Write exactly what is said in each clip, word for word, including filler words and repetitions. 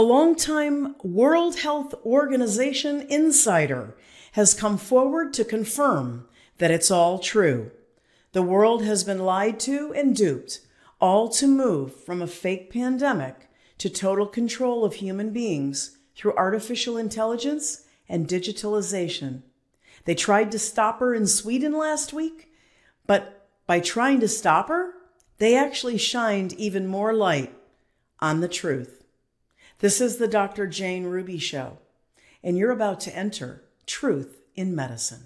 longtime World Health Organization insider has come forward to confirm that it's all true. The world has been lied to and duped, all to move from a fake pandemic to total control of human beings through artificial intelligence and digitalization. They tried to stop her in Sweden last week, but by trying to stop her, they actually shined even more light on the truth. This is the Doctor Jane Ruby Show, and you're about to enter Truth in Medicine.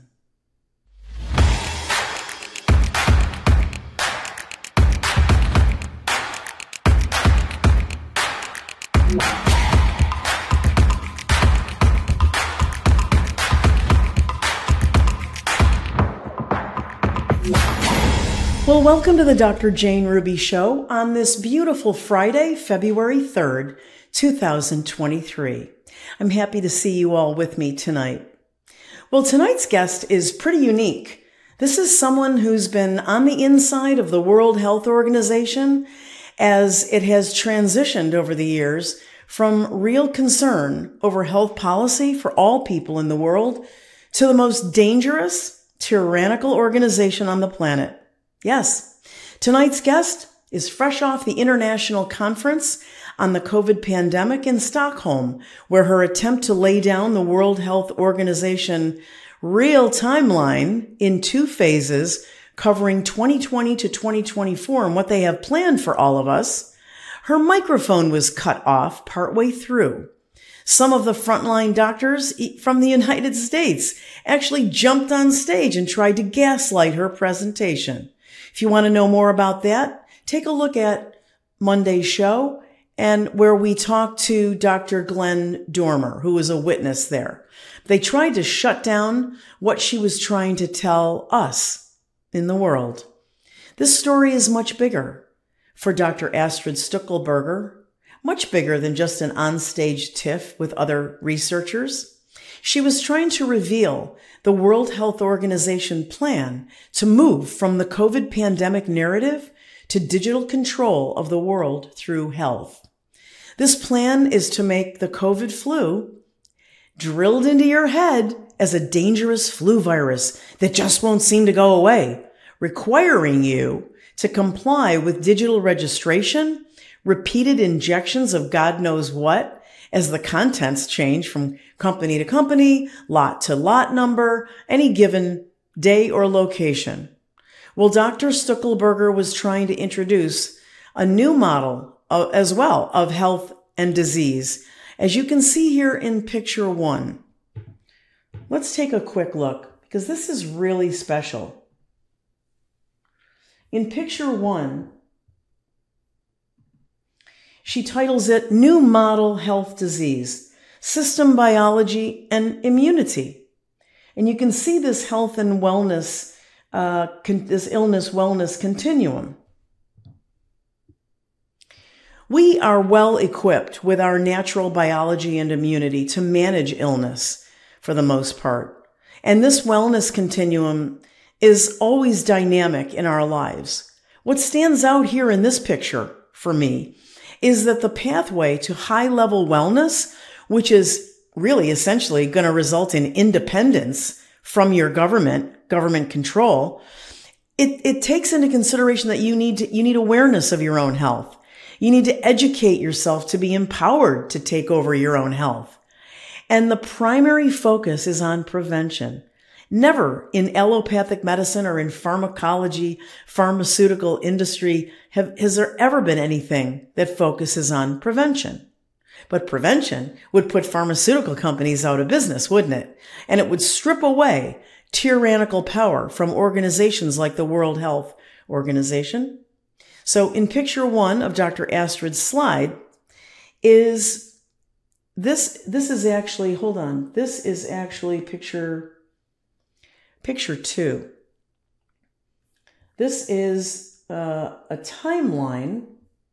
Well, welcome to the Doctor Jane Ruby Show on this beautiful Friday, February third, two thousand twenty-three. I'm happy to see you all with me tonight. Well, tonight's guest is pretty unique. This is someone who's been on the inside of the World Health Organization as it has transitioned over the years from real concern over health policy for all people in the world to the most dangerous, tyrannical organization on the planet. Yes, tonight's guest is fresh off the International Conference on the COVID pandemic in Stockholm, where her attempt to lay down the World Health Organization real timeline in two phases covering twenty twenty to twenty twenty-four and what they have planned for all of us, her microphone was cut off partway through. Some of the frontline doctors from the United States actually jumped on stage and tried to gaslight her presentation. If you want to know more about that, take a look at Monday's show and where we talked to Doctor Glenn Dormer, who was a witness there. They tried to shut down what she was trying to tell us in the world. This story is much bigger for Doctor Astrid Stuckelberger, much bigger than just an onstage tiff with other researchers. She was trying to reveal the World Health Organization plan to move from the COVID pandemic narrative to digital control of the world through health. This plan is to make the COVID flu drilled into your head as a dangerous flu virus that just won't seem to go away, requiring you to comply with digital registration, repeated injections of God knows what, as the contents change from company to company, lot to lot number, any given day or location. Well, Doctor Stuckelberger was trying to introduce a new model of, as well of health and disease, as you can see here in picture one. Let's take a quick look, because this is really special. In picture one, she titles it New Model Health Disease, System Biology and Immunity. And you can see this health and wellness, uh, con- this illness wellness continuum. We are well equipped with our natural biology and immunity to manage illness for the most part. And this wellness continuum is always dynamic in our lives. What stands out here in this picture for me is that the pathway to high-level wellness, which is really essentially going to result in independence from your government, government control, it, it takes into consideration that you need to, you need awareness of your own health. You need to educate yourself to be empowered to take over your own health. And the primary focus is on prevention. Never in allopathic medicine or in pharmacology, pharmaceutical industry, have, has there ever been anything that focuses on prevention. But prevention would put pharmaceutical companies out of business, wouldn't it? And it would strip away tyrannical power from organizations like the World Health Organization. So in picture one of Doctor Astrid's slide is this, this is actually, hold on, this is actually picture Picture two. This is uh, a timeline.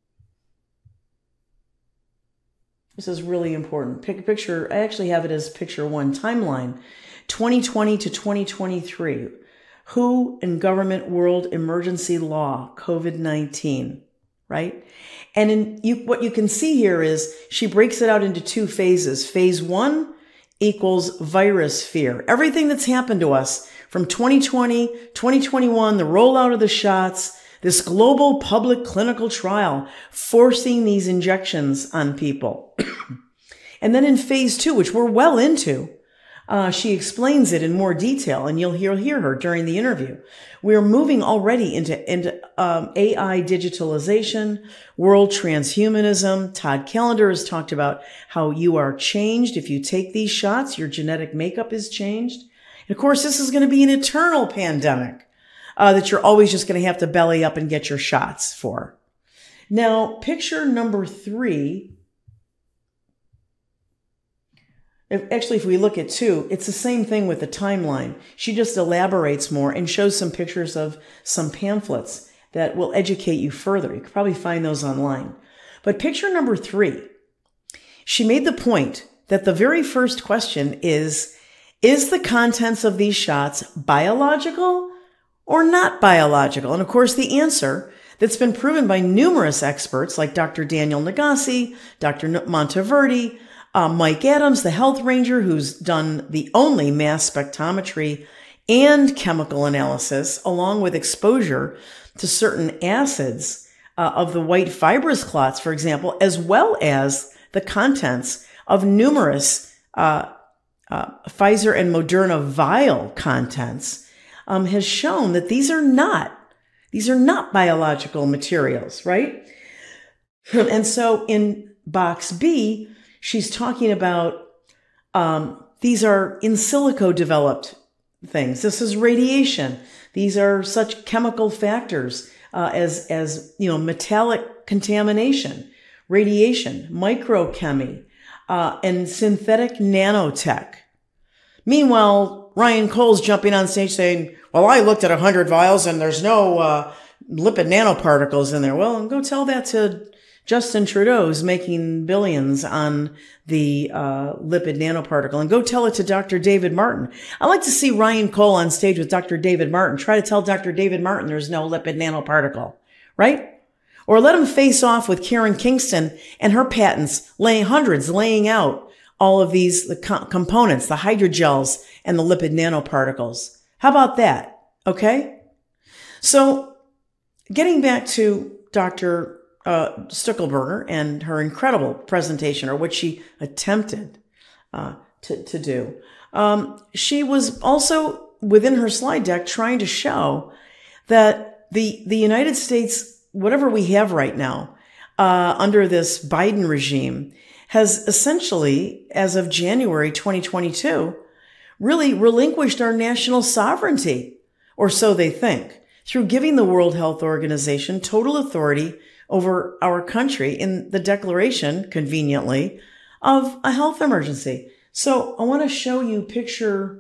This is really important. Pic- picture, I actually have it as picture one, timeline, twenty twenty to twenty twenty-three. W H O and Government World Emergency Law, COVID nineteen, right? And in you, what you can see here is she breaks it out into two phases. Phase one equals virus fear. Everything that's happened to us from twenty twenty, twenty twenty-one, the rollout of the shots, this global public clinical trial forcing these injections on people. And then in phase two, which we're well into, uh, she explains it in more detail, and you'll hear, hear her during the interview. We're moving already into, into um, A I digitalization, world transhumanism. Todd Callender has talked about how you are changed. If you take these shots, your genetic makeup is changed. And of course, this is going to be an eternal pandemic uh, that you're always just going to have to belly up and get your shots for. Now, picture number three. If, actually, if we look at two, it's the same thing with the timeline. She just elaborates more and shows some pictures of some pamphlets that will educate you further. You could probably find those online. But picture number three, she made the point that the very first question is, is the contents of these shots biological or not biological? And of course, the answer that's been proven by numerous experts like Doctor Daniel Nagase, Doctor Monteverdi, Uh, Mike Adams, the health ranger who's done the only mass spectrometry and chemical analysis, along with exposure to certain acids uh, of the white fibrous clots, for example, as well as the contents of numerous uh, uh, Pfizer and Moderna vial contents, um, has shown that these are not, these are not biological materials, right? And so in box B, she's talking about um, these are in silico developed things. This is radiation. These are such chemical factors uh, as as you know, metallic contamination, radiation, microchemie, uh, and synthetic nanotech. Meanwhile, Ryan Cole's jumping on stage saying, "Well, I looked at a hundred vials and there's no uh, lipid nanoparticles in there." Well, go tell that to Justin Trudeau, who's making billions on the uh, lipid nanoparticle, and go tell it to Doctor David Martin. I'd like to see Ryan Cole on stage with Doctor David Martin. Try to tell Doctor David Martin there's no lipid nanoparticle, right? Or let him face off with Karen Kingston and her patents, laying hundreds, laying out all of these the co- components, the hydrogels and the lipid nanoparticles. How about that? Okay. So getting back to Doctor Uh, Stuckelberger and her incredible presentation, or what she attempted uh, to, to do. Um, she was also, within her slide deck, trying to show that the, the United States, whatever we have right now, uh, under this Biden regime, has essentially, as of January twenty twenty-two, really relinquished our national sovereignty, or so they think, through giving the World Health Organization total authority over our country in the declaration, conveniently, of a health emergency. So I want to show you picture,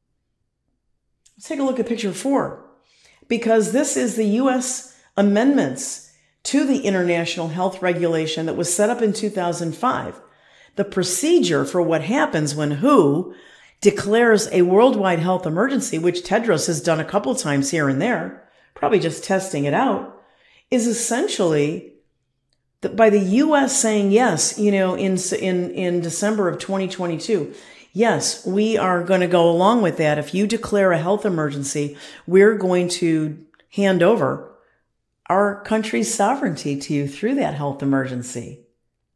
let's take a look at picture four, because this is the U S amendments to the International Health Regulation that was set up in two thousand five. The procedure for what happens when W H O declares a worldwide health emergency, which Tedros has done a couple times here and there, probably just testing it out, is essentially that by the U S saying yes, you know, in in in December of twenty twenty-two, yes, we are going to go along with that. If you declare a health emergency, we're going to hand over our country's sovereignty to you through that health emergency.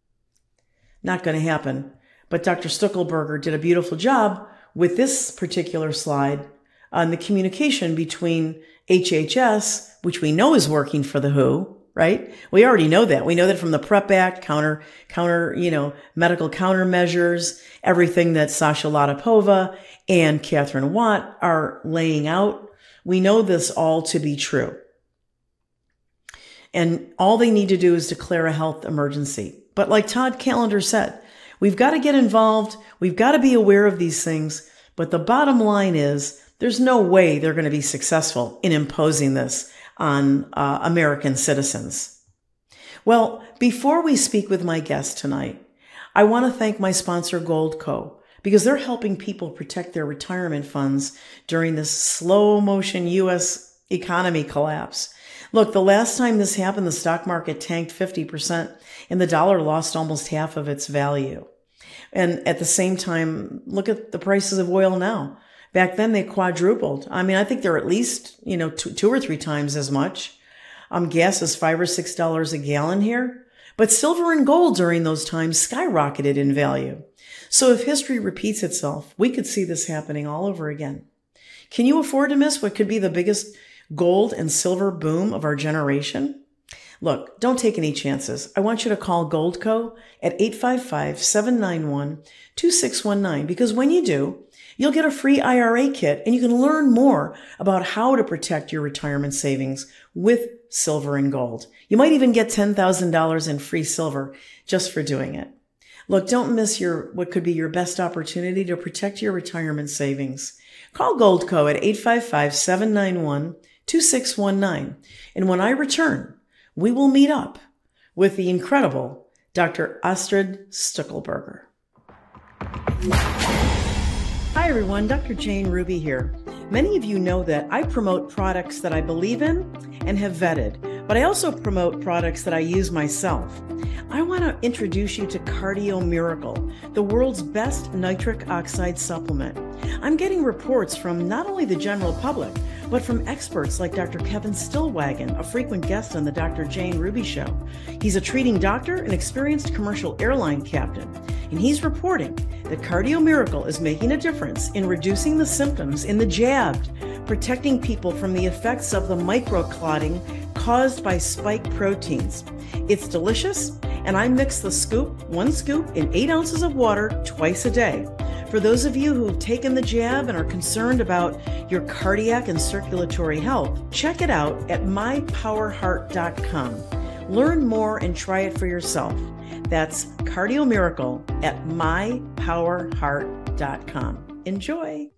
Not going to happen. But Doctor Stuckelberger did a beautiful job with this particular slide on the communication between H H S, which we know is working for the W H O, right? We already know that. We know that from the PrEP Act, counter, counter, you know, medical countermeasures, everything that Sasha Latypova and Catherine Watt are laying out. We know this all to be true. And all they need to do is declare a health emergency. But like Todd Callender said, we've got to get involved. We've got to be aware of these things. But the bottom line is, there's no way they're going to be successful in imposing this on uh, American citizens. Well, before we speak with my guest tonight, I want to thank my sponsor, Goldco, because they're helping people protect their retirement funds during this slow motion U S economy collapse. Look, the last time this happened, the stock market tanked fifty percent and the dollar lost almost half of its value. And at the same time, look at the prices of oil now. Back then, they quadrupled. I mean, I think they're at least, you know, two, two or three times as much. Um, gas is five or six dollars a gallon here. But silver and gold during those times skyrocketed in value. So if history repeats itself, we could see this happening all over again. Can you afford to miss what could be the biggest gold and silver boom of our generation? Look, don't take any chances. I want you to call Goldco at eight five five, seven nine one, two six one nine because when you do, you'll get a free I R A kit and you can learn more about how to protect your retirement savings with silver and gold. You might even get ten thousand dollars in free silver just for doing it. Look, don't miss your what could be your best opportunity to protect your retirement savings. Call Goldco at eight five five, seven nine one, two six one nine. And when I return, we will meet up with the incredible Doctor Astrid Stuckelberger. Hi, everyone. Doctor Jane Ruby here. Many of you know that I promote products that I believe in and have vetted, but I also promote products that I use myself. I want to introduce you to Cardio Miracle, the world's best nitric oxide supplement. I'm getting reports from not only the general public, but from experts like Doctor Kevin Stillwagon, a frequent guest on the Doctor Jane Ruby Show. He's a treating doctor and experienced commercial airline captain, and he's reporting that Cardio Miracle is making a difference in reducing the symptoms in the jabbed, protecting people from the effects of the microclotting caused by spike proteins. It's delicious, and I mix the scoop, one scoop, in eight ounces of water twice a day. For those of you who've taken the jab and are concerned about your cardiac and circulatory health, check it out at my power heart dot com. Learn more and try it for yourself. That's Cardio Miracle at my power heart dot com. Enjoy.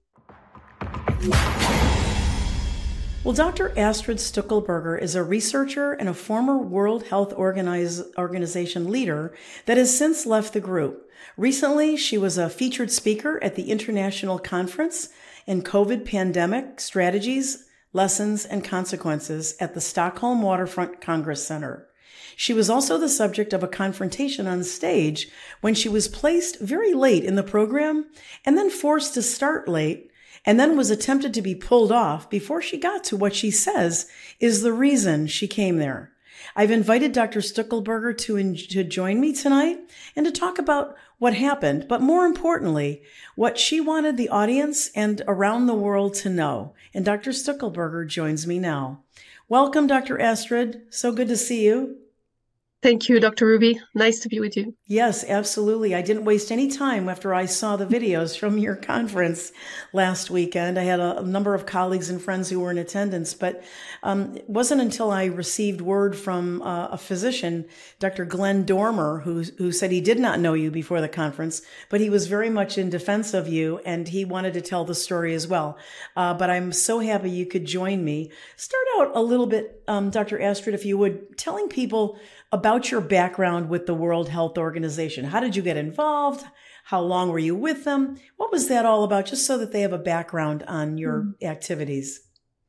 Well, Doctor Astrid Stuckelberger is a researcher and a former World Health Organize, Organization leader that has since left the group. Recently, she was a featured speaker at the International Conference in COVID Pandemic Strategies, Lessons, and Consequences at the Stockholm Waterfront Congress Center. She was also the subject of a confrontation on stage when she was placed very late in the program and then forced to start late, and then was attempted to be pulled off before she got to what she says is the reason she came there. I've invited Doctor Stuckelberger to, to join me tonight and to talk about what happened, but more importantly, what she wanted the audience and around the world to know. And Doctor Stuckelberger joins me now. Welcome, Doctor Astrid. So good to see you. Thank you, Doctor Ruby. Nice to be with you. Yes, absolutely. I didn't waste any time after I saw the videos from your conference last weekend. I had a, a number of colleagues and friends who were in attendance, but um, it wasn't until I received word from uh, a physician, Doctor Glenn Dormer, who, who said he did not know you before the conference, but he was very much in defense of you, and he wanted to tell the story as well. Uh, but I'm so happy you could join me. Start out a little bit, um, Doctor Astrid, if you would, telling people about your background with the World Health Organization. How did you get involved? How long were you with them? What was that all about? Just so that they have a background on your mm. activities.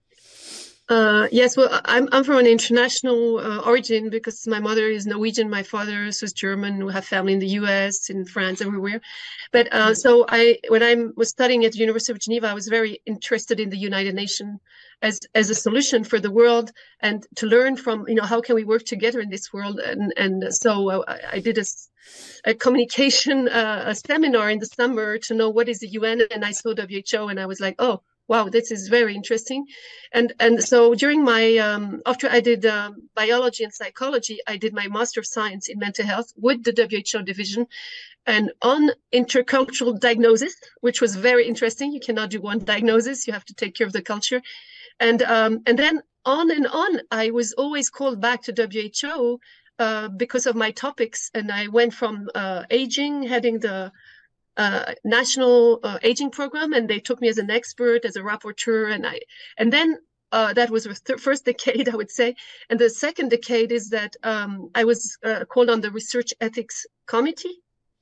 Uh, yes, well, I'm I'm from an international uh, origin because my mother is Norwegian, my father is German. We have family in the U S, in France, everywhere. But uh, so I, when I was studying at the University of Geneva, I was very interested in the United Nations as as a solution for the world, and to learn from, you know, how can we work together in this world. And and so I, I did a, a communication uh, a seminar in the summer to know what is the U N, and I saw W H O, and I was like, oh, wow, this is very interesting. And and so during my, um, after I did um, biology and psychology, I did my Master of Science in Mental Health with the W H O division and on intercultural diagnosis, which was very interesting. You cannot do one diagnosis, you have to take care of the culture. And, um, and then on and on, I was always called back to W H O uh, because of my topics. And I went from uh, aging, heading the Uh, national uh, aging program, and they took me as an expert, as a rapporteur, and I, and then uh, that was the th first decade, I would say, and the second decade is that um, I was uh, called on the research ethics committee,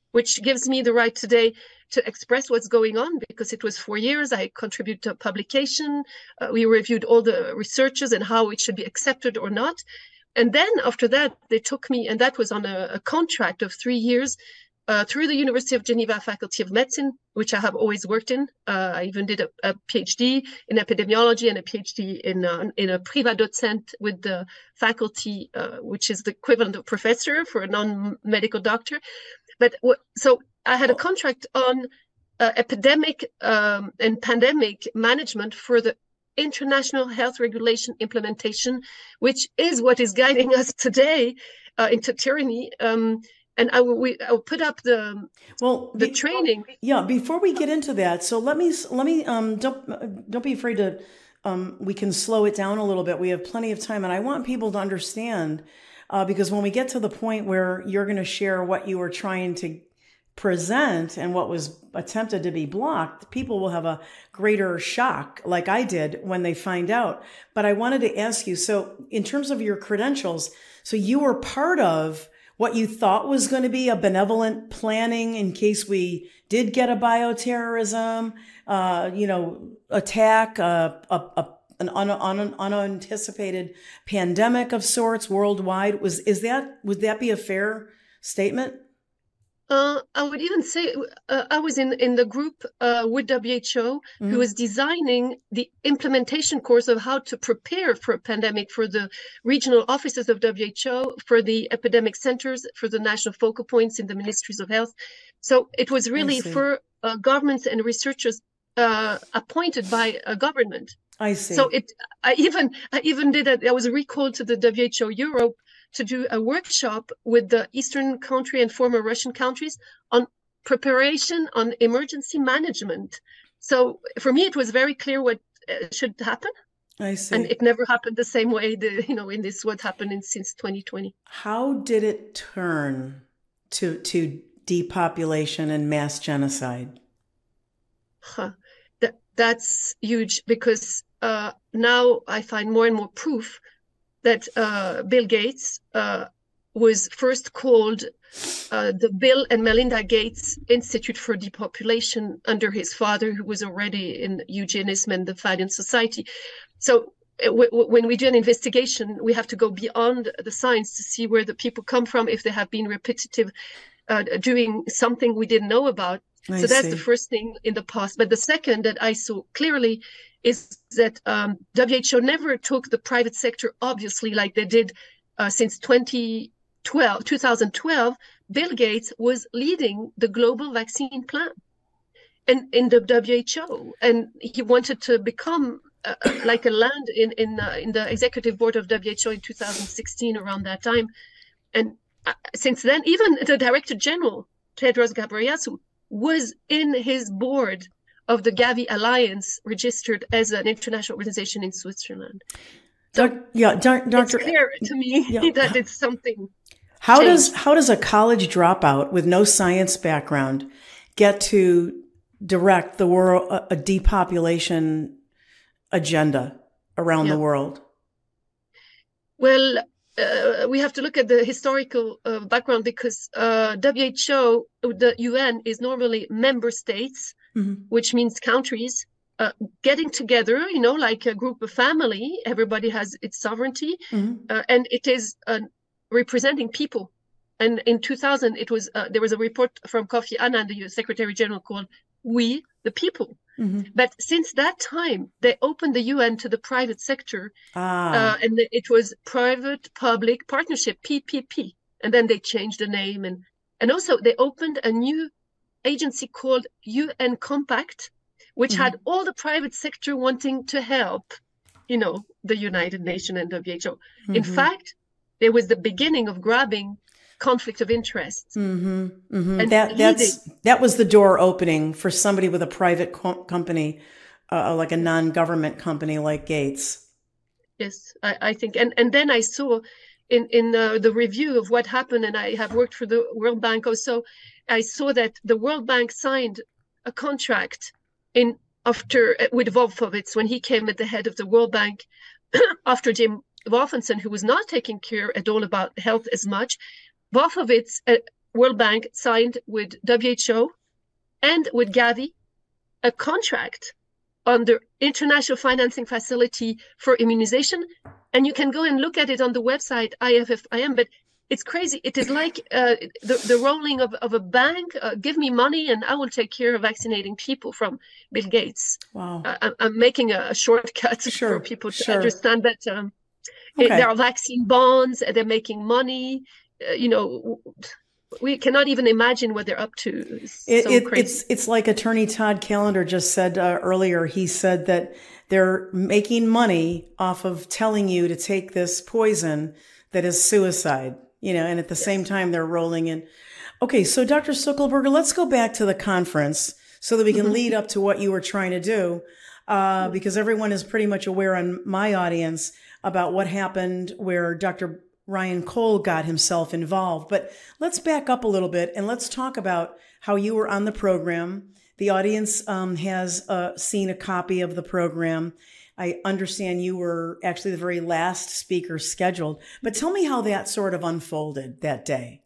which gives me the right today to express what's going on, because it was four years. I contributed to a publication. Uh, we reviewed all the researches and how it should be accepted or not. And then after that, they took me, and that was on a, a contract of three years uh, through the University of Geneva Faculty of Medicine, which I have always worked in. Uh, I even did a, a PhD in epidemiology and a PhD in, uh, in a privatdocent with the faculty, uh, which is the equivalent of professor for a non-medical doctor. But so I had a contract on uh, epidemic um, and pandemic management for the international health regulation implementation, which is what is guiding us today uh, into tyranny. Um, and I will, we, I will put up the well the be, training. Yeah, before we get into that, so let me let me um, don't don't be afraid to. Um, we can slow it down a little bit. We have plenty of time, and I want people to understand. Uh, because when we get to the point where you're going to share what you were trying to present and what was attempted to be blocked, people will have a greater shock, like I did when they find out. But I wanted to ask you, so in terms of your credentials, so you were part of what you thought was going to be a benevolent planning in case we did get a bioterrorism, uh, you know, attack, uh, a, a an un, un, unanticipated pandemic of sorts worldwide. Was is that would that be a fair statement? Uh, I would even say uh, I was in in the group uh, with W H O mm-hmm. who was designing the implementation course of how to prepare for a pandemic for the regional offices of W H O, for the epidemic centers, for the national focal points in the ministries of health. So it was really for uh, governments and researchers uh, appointed by a government. I see. So it, I even, I even did it. I was recalled to the W H O Europe to do a workshop with the Eastern country and former Russian countries on preparation on emergency management. So for me, it was very clear what uh, should happen. I see. And it never happened the same way. The you know in this what happened in, since twenty twenty. How did it turn to to depopulation and mass genocide? Huh. That that's huge because. Uh, now I find more and more proof that uh, Bill Gates uh, was first called uh, the Bill and Melinda Gates Institute for Depopulation under his father, who was already in eugenics and the Fadian Society. So w- w- when we do an investigation, we have to go beyond the science to see where the people come from, if they have been repetitive, uh, doing something we didn't know about. I so that's see. the first thing in the past. But the second that I saw clearly is that um, W H O never took the private sector, obviously, like they did uh, since twenty twelve, two thousand twelve. Bill Gates was leading the global vaccine plan and in the W H O. And he wanted to become uh, like a land in, in, uh, in the executive board of W H O in two thousand sixteen, around that time. And uh, since then, even the director general, Tedros Ghebreyesus, was in his board of the Gavi Alliance, registered as an international organization in Switzerland. So Doc, yeah, doc, Doctor It's clear to me yeah. that it's something. How changed. does how does a college dropout with no science background get to direct the world a, a depopulation agenda around yeah. the world? Well, uh, we have to look at the historical uh, background because uh, W H O, the U N, is normally member states. Mm-hmm. Which means countries uh, getting together, you know, like a group of family. Everybody has its sovereignty, mm-hmm. uh, and it is uh, representing people. And in two thousand, it was uh, there was a report from Kofi Annan, the Secretary General, called "We the People." Mm-hmm. But since that time, they opened the U N to the private sector, ah. uh, and it was private-public partnership (P P P). And then they changed the name, and and also they opened a new agency called U N Compact, which mm-hmm. had all the private sector wanting to help, you know, the United Nations and W H O. Mm-hmm. In fact, there was the beginning of grabbing conflict of interest. Mm-hmm. Mm-hmm. And that that's that was the door opening for somebody with a private co- company, uh, like a non-government company like Gates. Yes, I, I think, and and then I saw in in uh, the review of what happened, and I have worked for the World Bank also. I saw that the World Bank signed a contract in after with Wolfowitz when he came at the head of the World Bank after Jim Wolfenson, who was not taking care at all about health as much. Wolfowitz uh, World Bank signed with W H O and with Gavi a contract on the international financing facility for immunization. And you can go and look at it on the website, I F F I M, but it's crazy. It is like uh, the, the rolling of, of a bank. Uh, give me money and I will take care of vaccinating people from Bill Gates. Wow. Uh, I'm making a shortcut sure, for people to sure. understand that um, okay. it, there are vaccine bonds, they're making money. Uh, you know, we cannot even imagine what they're up to. It's it, so it, crazy. It's, it's like Attorney Todd Callender just said uh, earlier. He said that they're making money off of telling you to take this poison that is suicide. You know, and at the yes. same time, they're rolling in. Okay, so Doctor Stueckelberger, let's go back to the conference so that we can mm-hmm. lead up to what you were trying to do, uh, mm-hmm. because everyone is pretty much aware in my audience about what happened where Doctor Ryan Cole got himself involved. But let's back up a little bit and let's talk about how you were on the program. The audience um, has uh, seen a copy of the program. I understand you were actually the very last speaker scheduled, but tell me how that sort of unfolded that day.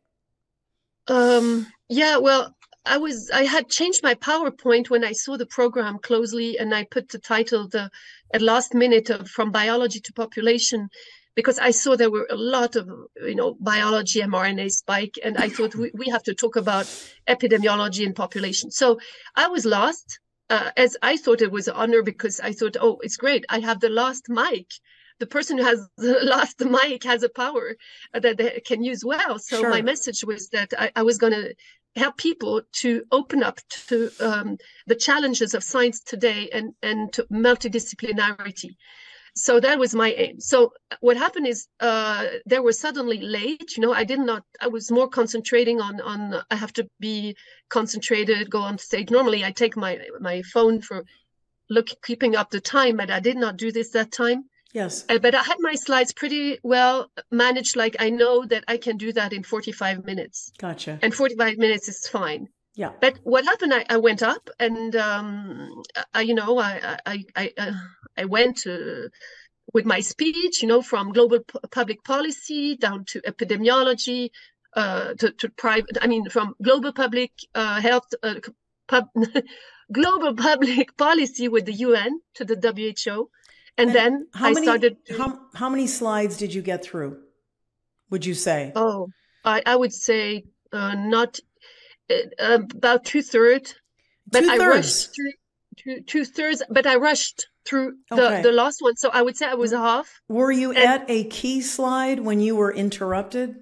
Um, yeah, well, I was, I had changed my PowerPoint when I saw the program closely, and I put the title the, at last minute of From Biology to Population, because I saw there were a lot of, you know, biology, mRNA spike, and I thought we, we have to talk about epidemiology and population. So I was lost. Uh, as I thought it was an honor because I thought, oh, it's great. I have the last mic. The person who has the last mic has a power that they can use well. So sure. my message was that I, I was going to help people to open up to um, the challenges of science today and, and to multidisciplinarity. So that was my aim. So what happened is uh, they were suddenly late. You know, I did not, I was more concentrating on, on I have to be concentrated, go on stage. Normally I take my, my phone for look, keeping up the time, but I did not do this that time. Yes. Uh, but I had my slides pretty well managed. Like I know that I can do that in forty-five minutes. Gotcha. And forty-five minutes is fine. Yeah. But what happened, I, I went up and, um, I, you know, I, I, I, uh, I went uh, with my speech, you know, from global p- public policy down to epidemiology, uh, to, to private, I mean, from global public uh, health, uh, pub, global public policy with the U N to the W H O. And, and then how I many, started. How, how many slides did you get through, would you say? Oh, I, I would say uh, not uh, about two thirds, but two I thirds. rushed through two, two thirds, but I rushed through the, okay. the last one. So I would say I was half. Were you and, at a key slide when you were interrupted?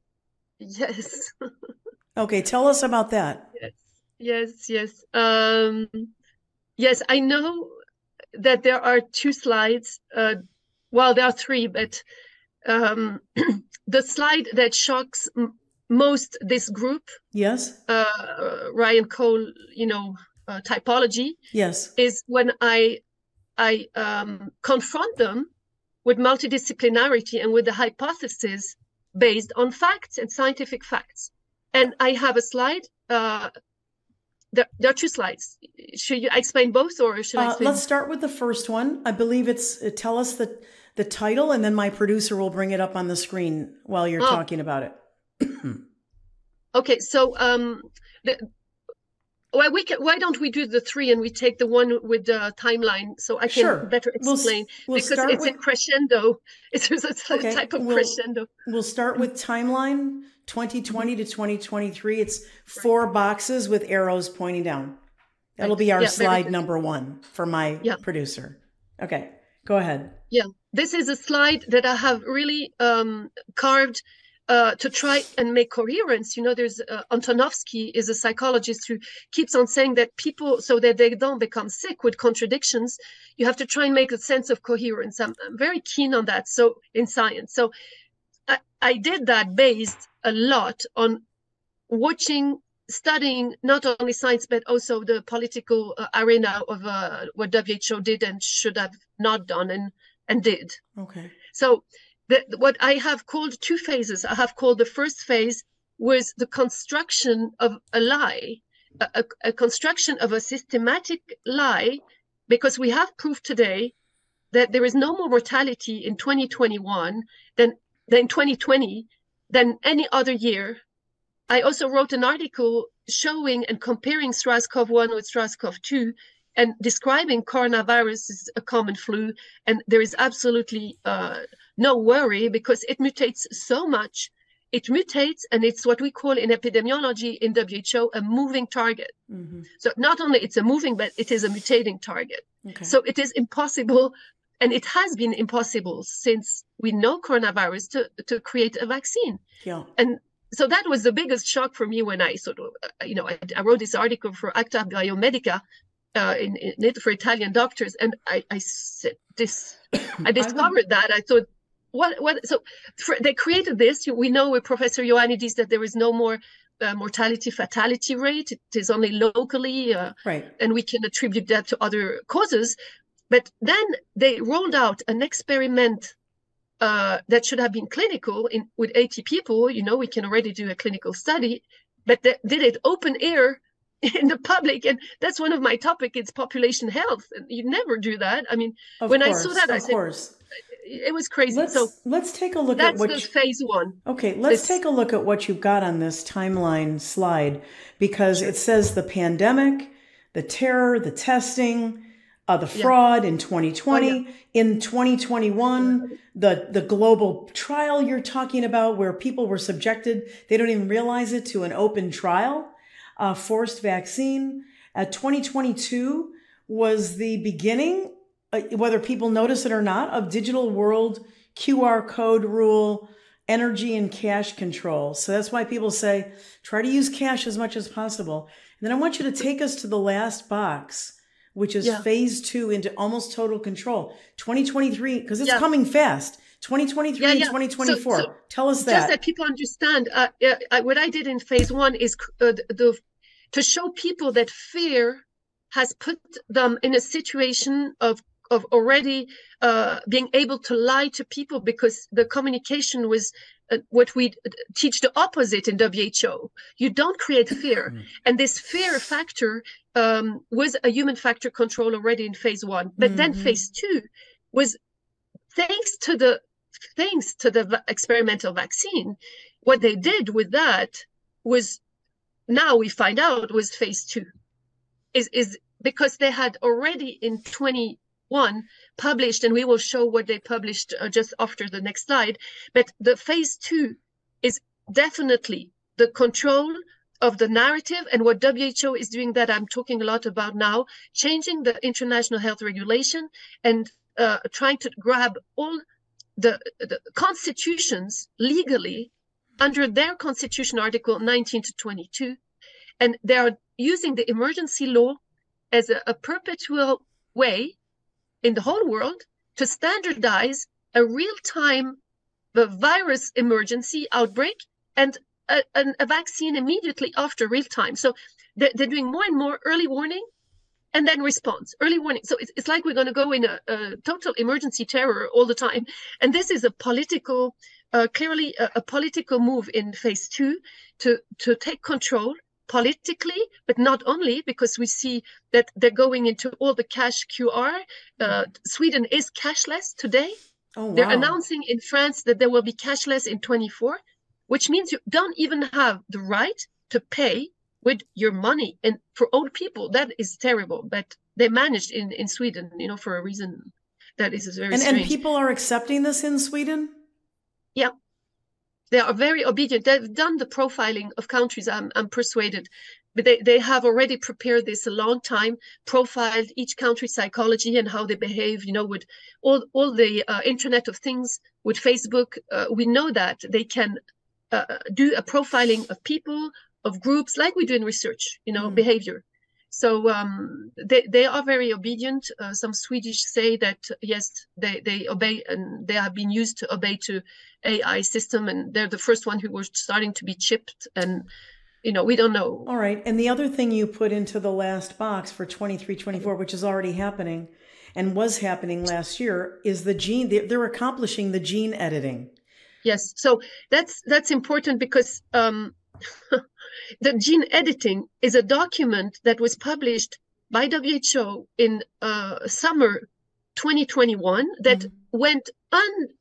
Yes. Okay. Tell us about that. Yes. Yes. Yes. Um, yes. I know that there are two slides. Uh, well, there are three, but um, the slide that shocks m- most this group. Yes. Uh, Ryan Cole, you know, uh, typology. Yes. Is when I I um, confront them with multidisciplinarity and with the hypothesis based on facts and scientific facts. And I have a slide. Uh, there, there are two slides. Should you explain both, or should I explain? Uh, let's start with the first one. I believe it's uh, tell us the the title, and then my producer will bring it up on the screen while you're oh. talking about it. Okay, so um, the, well, we can, why don't we do the three and we take the one with the timeline so I can sure. better explain we'll, we'll because it's with, in crescendo. It's a okay. type of we'll, crescendo. We'll start with timeline twenty twenty to twenty twenty-three. It's four right. boxes with arrows pointing down. That'll be our yeah, slide number one for my yeah. producer. Okay, go ahead. Yeah, this is a slide that I have really um, carved Uh, to try and make coherence. You know, there's uh, Antonovsky is a psychologist who keeps on saying that people, so that they don't become sick with contradictions, you have to try and make a sense of coherence. I'm, I'm very keen on that. So in science, so I, I did that based a lot on watching, studying not only science but also the political uh, arena of uh, what W H O did and should have not done and and did. Okay. So. The, what I have called two phases. I have called the first phase was the construction of a lie, a, a, a construction of a systematic lie, because we have proof today that there is no more mortality in twenty twenty-one than, than twenty twenty than any other year I also wrote an article showing and comparing SARS-CoV one with SARS-CoV two and describing coronavirus as a common flu. And there is absolutely uh, no worry because it mutates so much. It mutates, and it's what we call in epidemiology in W H O a moving target. Mm-hmm. So not only it's a moving, but it is a mutating target. Okay. So it is impossible, and it has been impossible since we know coronavirus to, to create a vaccine. Yeah. And so that was the biggest shock for me when I sort of, you know, I, I wrote this article for Acta Biomedica uh, in, in it for Italian doctors, and I, I said this, I discovered that I thought, what, what? So for, they created this. We know with Professor Ioannidis that there is no more uh, mortality fatality rate. It is only locally, uh, right, and we can attribute that to other causes. But then they rolled out an experiment Uh, that should have been clinical in with eighty people. You know, we can already do a clinical study, but they did it open air in the public, and that's one of my topic. It's population health, and you never do that. I mean, of when course, I saw that, of I said, course. It was crazy. Let's, so let's take a look that's at what the you, phase one. Okay, let's this, take a look at what you've got on this timeline slide, because sure. It says the pandemic, the terror, the testing, Uh, the fraud yeah. in twenty twenty, oh, yeah. in twenty twenty-one, the, the global trial you're talking about where people were subjected, they don't even realize it, to an open trial, uh, forced vaccine. Uh, twenty twenty-two was the beginning, uh, whether people notice it or not, of digital world Q R code rule, energy and cash control. So that's why people say, try to use cash as much as possible. And then I want you to take us to the last box, which is yeah. phase two into almost total control. twenty twenty-three, because it's yeah. coming fast. twenty twenty-three yeah, yeah. and twenty twenty-four. So, so Tell us that. Just that people understand, uh, uh, what I did in phase one is uh, the, the to show people that fear has put them in a situation of of already uh, being able to lie to people, because the communication was uh, what we teach the opposite in W H O. You don't create fear. And this fear factor um, was a human factor control already in phase one. But mm-hmm. then phase two was thanks to the thanks to the experimental vaccine. What they did with that was, now we find out, was phase two. Is is because they had already in twenty one published, and we will show what they published uh, just after the next slide. But the phase two is definitely the control of the narrative, and what W H O is doing, that I'm talking a lot about now, changing the international health regulation and uh, trying to grab all the, the constitutions legally under their constitution, article nineteen to twenty-two, and they are using the emergency law as a, a perpetual way in the whole world to standardize a real-time the virus emergency outbreak and a, a, a vaccine immediately after real time. So they're, they're doing more and more early warning and then response, early warning. So it's, it's like we're going to go in a, a total emergency terror all the time. And this is a political, uh, clearly a, a political move in phase two to, to take control politically, but not only, because we see that they're going into all the cash Q R. Uh, Sweden is cashless today. Oh, wow. They're announcing in France that there will be cashless in twenty-four, which means you don't even have the right to pay with your money. And for old people, that is terrible. But they managed in, in Sweden, you know, for a reason that is very and, strange. And people are accepting this in Sweden? Yeah. They are very obedient. They've done the profiling of countries, I'm, I'm persuaded. But they, they have already prepared this a long time, profiled each country's psychology and how they behave, you know, with all, all the uh, Internet of Things, with Facebook. Uh, we know that they can uh, do a profiling of people, of groups, like we do in research, you know, mm. behavior. So um, they, they are very obedient. Uh, some Swedish say that, yes, they, they obey, and they have been used to obey to A I system, and they're the first one who were starting to be chipped, and, you know, we don't know. All right. And the other thing you put into the last box for twenty-three twenty-four, which is already happening and was happening last year, is the gene, they're accomplishing the gene editing. Yes. So that's, that's important because um, the gene editing is a document that was published by W H O in uh, summer twenty twenty-one that mm-hmm. went un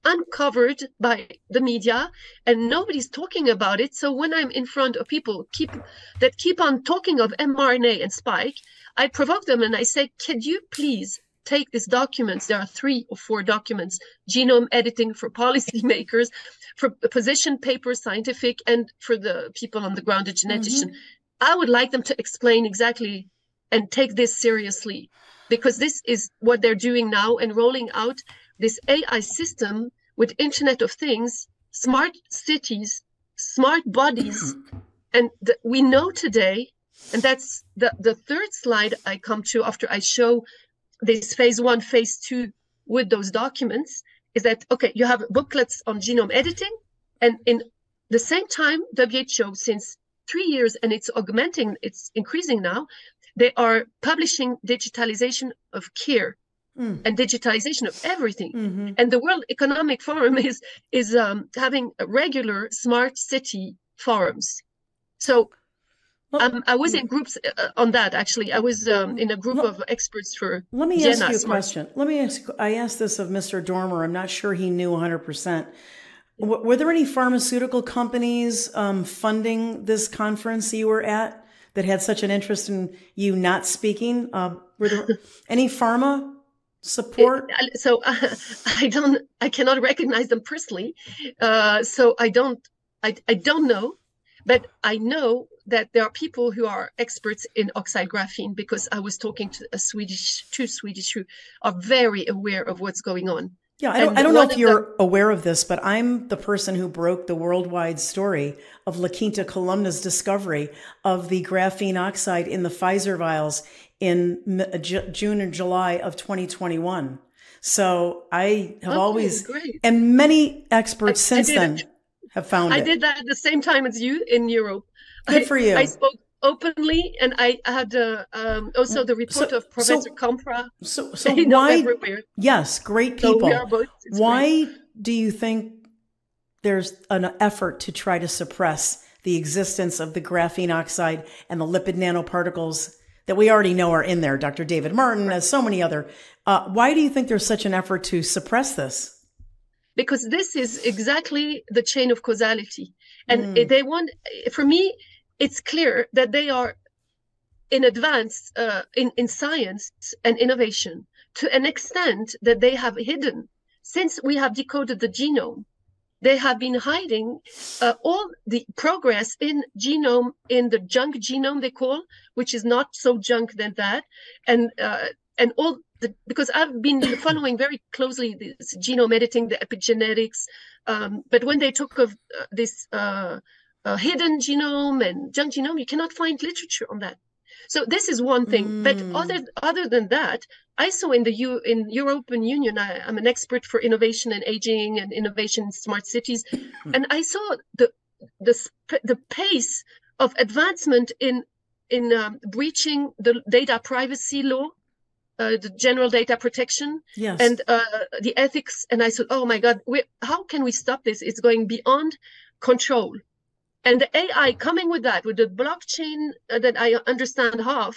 uncovered by the media, and nobody's talking about it. So when I'm in front of people keep that keep on talking of mRNA and spike, I provoke them and I say, could you please take these documents? There are three or four documents: genome editing for policymakers, for position papers, scientific, and for the people on the ground, the genetician. Mm-hmm. I would like them to explain exactly and take this seriously, because this is what they're doing now and rolling out this A I system with Internet of Things, smart cities, smart bodies. And the, we know today, and that's the, the third slide I come to after I show this phase one, phase two with those documents, is that, okay, you have booklets on genome editing, and in the same time, W H O, since three years, and it's augmenting, it's increasing now, they are publishing digitalization of care. Mm. And digitalization of everything. Mm-hmm. And the World Economic Forum is is um, having a regular smart city forums. So well, um, I was in groups uh, on that, actually. I was um, in a group well, of experts for Let me Vienna ask you a smart. question. Let me ask, I asked this of Mister Dormer. I'm not sure he knew one hundred percent. W- were there any pharmaceutical companies um, funding this conference you were at that had such an interest in you not speaking? Uh, were there any pharma support? It, so uh, I don't, I cannot recognize them personally. Uh, so I don't, I, I don't know, but I know that there are people who are experts in oxide graphene, because I was talking to a Swedish, two Swedish who are very aware of what's going on. Yeah, I don't, I don't know if you're the, aware of this, but I'm the person who broke the worldwide story of La Quinta Columna's discovery of the graphene oxide in the Pfizer vials in June and July of twenty twenty-one. So I have okay, always, great. and many experts I, since I then have found I it. I did that at the same time as you in Europe. Good I, for you. I spoke openly, and I had uh, um, also the report so, of Professor so, Compra. So, so why? Yes, great people. So we are both, why great. do you think there's an effort to try to suppress the existence of the graphene oxide and the lipid nanoparticles that we already know are in there? Doctor David Martin, as so many other. Uh, why do you think there's such an effort to suppress this? Because this is exactly the chain of causality, and mm. they want. For me, it's clear that they are in advance uh, in, in science and innovation to an extent that they have hidden. Since we have decoded the genome, they have been hiding uh, all the progress in genome, in the junk genome they call, which is not so junk than that. And uh, and all the, because I've been following very closely this genome editing, the epigenetics. Um, but when they talk of uh, this uh, Uh, hidden genome and junk genome, you cannot find literature on that. So this is one thing. Mm. But other other than that, I saw in the U in European Union, I, I'm an expert for innovation and aging and innovation in smart cities, and I saw the the the pace of advancement in in um, breaching the data privacy law, uh, the general data protection, yes. and uh, the ethics. And I said, oh my God, we, how can we stop this? It's going beyond control. And the A I coming with that, with the blockchain uh, that I understand half,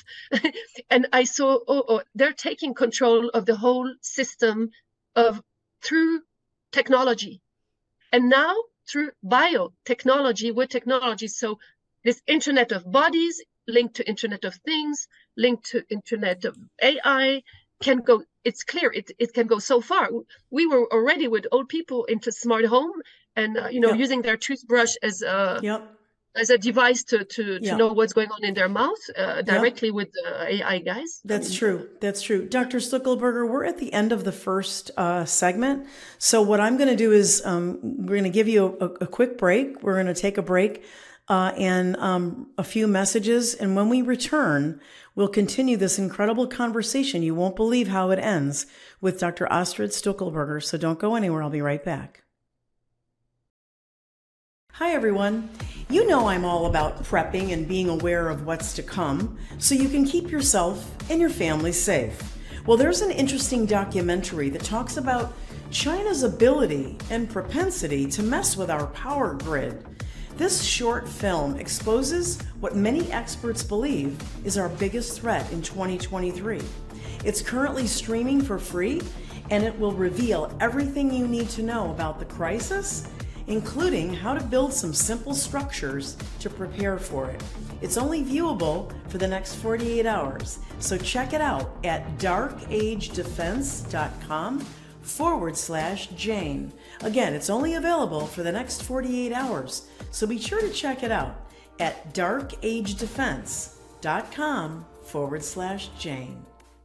and I saw, oh, oh, they're taking control of the whole system of through technology, and now through biotechnology with technology. So this Internet of Bodies linked to Internet of Things, linked to Internet of A I can go. It's clear it it can go so far. We were already with old people into smart home. And, uh, you know, yep. using their toothbrush as a, yep. as a device to, to, to yep. know what's going on in their mouth uh, directly yep. with the A I guys. That's I mean, true. That's true. Doctor Stueckelberger, we're at the end of the first uh, segment. So what I'm going to do is um, we're going to give you a, a quick break. We're going to take a break uh, and um, a few messages. And when we return, we'll continue this incredible conversation. You won't believe how it ends with Doctor Astrid Stueckelberger. So don't go anywhere. I'll be right back. Hi, everyone. You know I'm all about prepping and being aware of what's to come so you can keep yourself and your family safe. Well, there's an interesting documentary that talks about China's ability and propensity to mess with our power grid. This short film exposes what many experts believe is our biggest threat in twenty twenty-three. It's currently streaming for free, and it will reveal everything you need to know about the crisis, including how to build some simple structures to prepare for it. It's only viewable for the next forty-eight hours, so check it out at darkagedefense.com forward slash Jane. Again, it's only available for the next forty-eight hours, so be sure to check it out at darkagedefense.com forward slash Jane.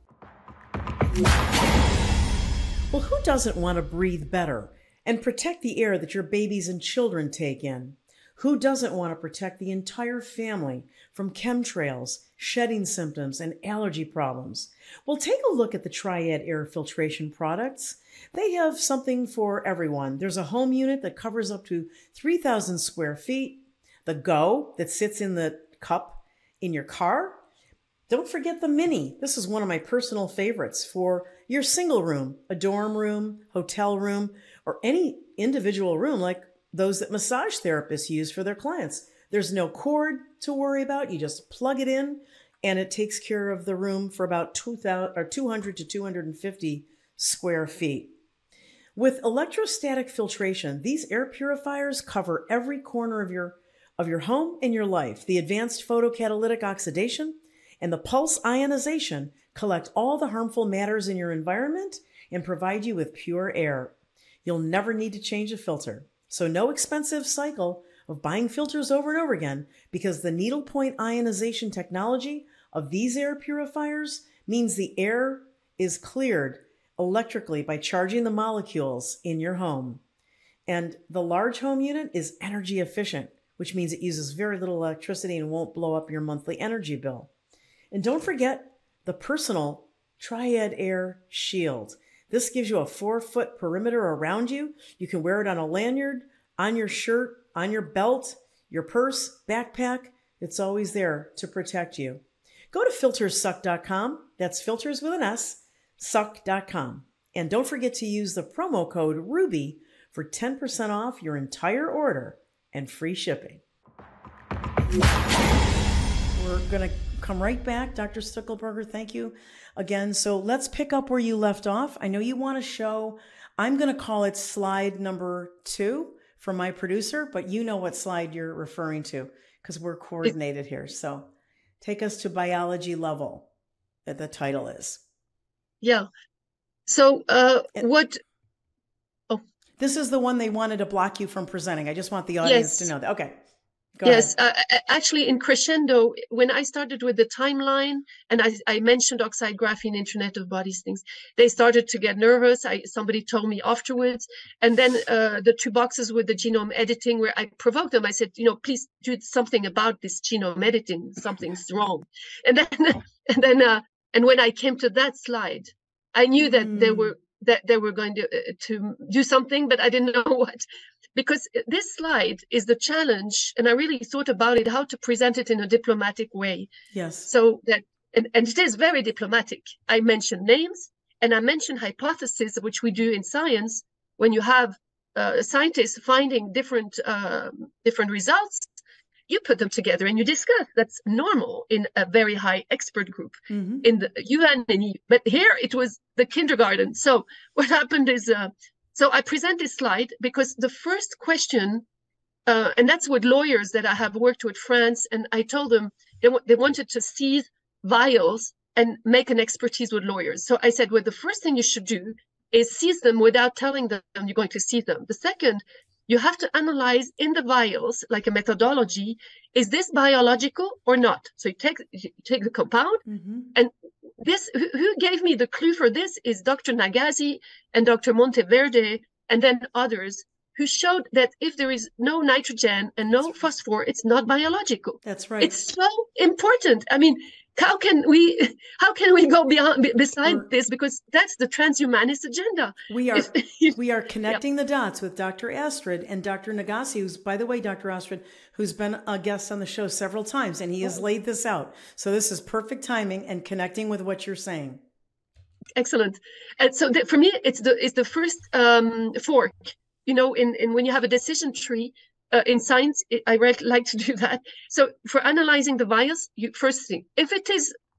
Well, who doesn't want to breathe better and protect the air that your babies and children take in? Who doesn't want to protect the entire family from chemtrails, shedding symptoms, and allergy problems? Well, take a look at the Triad air filtration products. They have something for everyone. There's a home unit that covers up to three thousand square feet, the Go that sits in the cup in your car. Don't forget the Mini. This is one of my personal favorites for your single room, a dorm room, hotel room, or any individual room like those that massage therapists use for their clients. There's no cord to worry about. You just plug it in and it takes care of the room for about two thousand or two hundred to two hundred fifty square feet. With electrostatic filtration, these air purifiers cover every corner of your, of your home and your life. The advanced photocatalytic oxidation and the pulse ionization collect all the harmful matters in your environment and provide you with pure air. You'll never need to change a filter. So no expensive cycle of buying filters over and over again, because the needlepoint ionization technology of these air purifiers means the air is cleared electrically by charging the molecules in your home. And the large home unit is energy efficient, which means it uses very little electricity and won't blow up your monthly energy bill. And don't forget the personal Triad Air Shield. This gives you a four-foot perimeter around you. You can wear it on a lanyard, on your shirt, on your belt, your purse, backpack. It's always there to protect you. Go to filters suck dot com. That's filters with an S, suck dot com. And don't forget to use the promo code RUBY for ten percent off your entire order and free shipping. We're going to come right back. Doctor Stueckelberger, thank you again. So let's pick up where you left off. I know you want to show, I'm going to call it slide number two for my producer, but you know what slide you're referring to because we're coordinated here. So take us to biology level, that the title is. Yeah. So uh, what... Oh. This is the one they wanted to block you from presenting. I just want the audience yes. to know that. Okay. Go yes, uh, actually in Crescendo, when I started with the timeline and I, I mentioned oxide graphene, Internet of Bodies things, they started to get nervous. I, somebody told me afterwards. And then uh, the two boxes with the genome editing where I provoked them. I said, you know, please do something about this genome editing. Something's wrong. And then, and then, uh, and when I came to that slide, I knew that mm. they were that they were going to uh, to do something, but I didn't know what. Because this slide is the challenge, and I really thought about it, how to present it in a diplomatic way. Yes. So that, and, and it is very diplomatic. I mention names, and I mention hypotheses, which we do in science. When you have uh, scientists finding different uh, different results, you put them together and you discuss. That's normal in a very high expert group mm-hmm. in the U N and E U. But here it was the kindergarten. So what happened is. Uh, So I present this slide because the first question, uh, and that's with lawyers that I have worked with France, and I told them they, w- they wanted to seize vials and make an expertise with lawyers. So I said, well, the first thing you should do is seize them without telling them you're going to seize them. The second, you have to analyze in the vials, like a methodology, is this biological or not? So you take, you take the compound, mm-hmm. and this, who, who gave me the clue for this is Doctor Nagasi and Doctor Monteverde, and then others who showed that if there is no nitrogen and no phosphor, it's not biological. That's right. It's so important. I mean, how can we how can we go beyond beside We're, this? Because that's the transhumanist agenda. We are if, we are connecting yeah. the dots with Doctor Astrid and Doctor Nagasi, who's, by the way, Doctor Astrid, who's been a guest on the show several times, and he has laid this out. So this is perfect timing and connecting with what you're saying. Excellent. And so the, for me, it's the it's the first um, fork. You know, in, in when you have a decision tree. Uh, in science, it, I like to do that. So for analyzing the vials, you first thing, if it is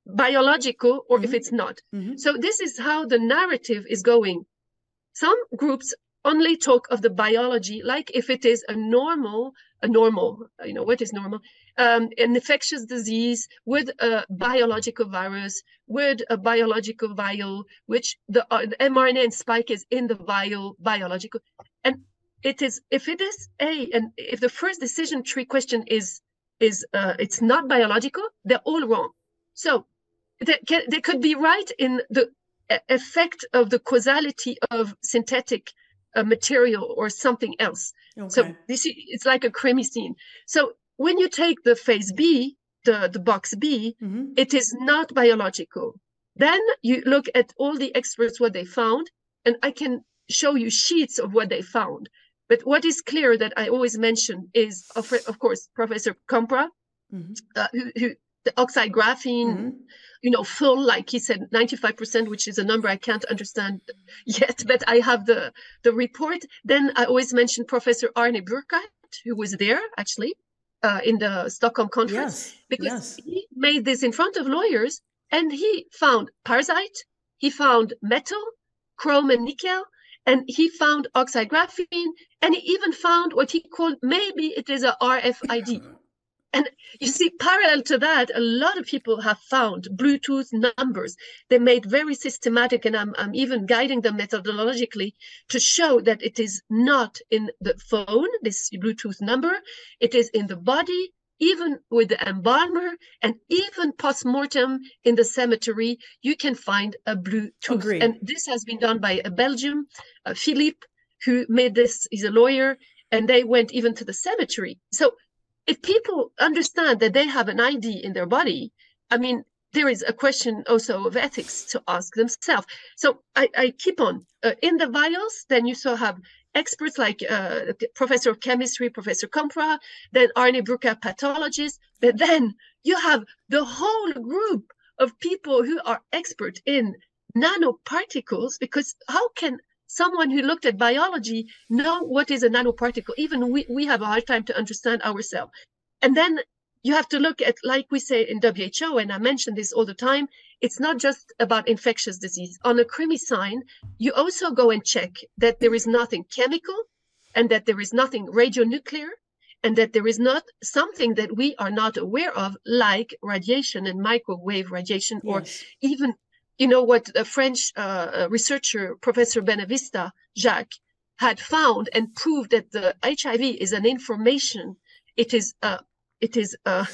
biological or Mm-hmm. if it's not. Mm-hmm. So this is how the narrative is going. Some groups only talk of the biology, like if it is a normal, a normal, you know, what is normal? Um, an infectious disease with a biological virus, with a biological vial, which the, uh, the mRNA and spike is in the vial, biological. And it is, if it is a, and if the first decision tree question is, is uh, it's not biological, they're all wrong. So they, can, they could be right in the effect of the causality of synthetic uh, material or something else. Okay. So this it's like a creamy scene. So when you take the phase B, the, the box B, mm-hmm. it is not biological. Then you look at all the experts, what they found, and I can show you sheets of what they found. But what is clear that I always mention is, of, of course, Professor Kompra, mm-hmm. uh, who, who the oxide graphene, mm-hmm. you know, full, like he said, ninety-five percent, which is a number I can't understand yet, but I have the, the report. Then I always mention Professor Arne Burkhardt, who was there, actually, uh, in the Stockholm conference, yes, because yes. he made this in front of lawyers, and he found parasite, he found metal, chrome and nickel, and he found oxide graphene, and he even found what he called, maybe it is a R F I D. And you see, parallel to that, a lot of people have found Bluetooth numbers. They made very systematic, and I'm, I'm even guiding them methodologically to show that it is not in the phone, this Bluetooth number. It is in the body, even with the embalmer, and even post-mortem in the cemetery, you can find a Bluetooth. Agreed. And this has been done by a Belgian, uh, Philippe, who made this. He's a lawyer, and they went even to the cemetery. So if people understand that they have an I D in their body, I mean, there is a question also of ethics to ask themselves. So I, I keep on. Uh, in the vials, then you still have experts like uh, Professor of Chemistry, Professor Kompra, then Arne Burkhardt, pathologist, but then you have the whole group of people who are expert in nanoparticles, because how can someone who looked at biology know what is a nanoparticle? Even we, we have a hard time to understand ourselves. And then you have to look at, like we say in W H O, and I mention this all the time, it's not just about infectious disease. On a CRIMI sign, you also go and check that there is nothing chemical, and that there is nothing radionuclear, and that there is not something that we are not aware of, like radiation and microwave radiation, yes. or even you know what a French uh, researcher, Professor Benavista Jacques, had found and proved that the H I V is an information. It is, uh, it is, uh,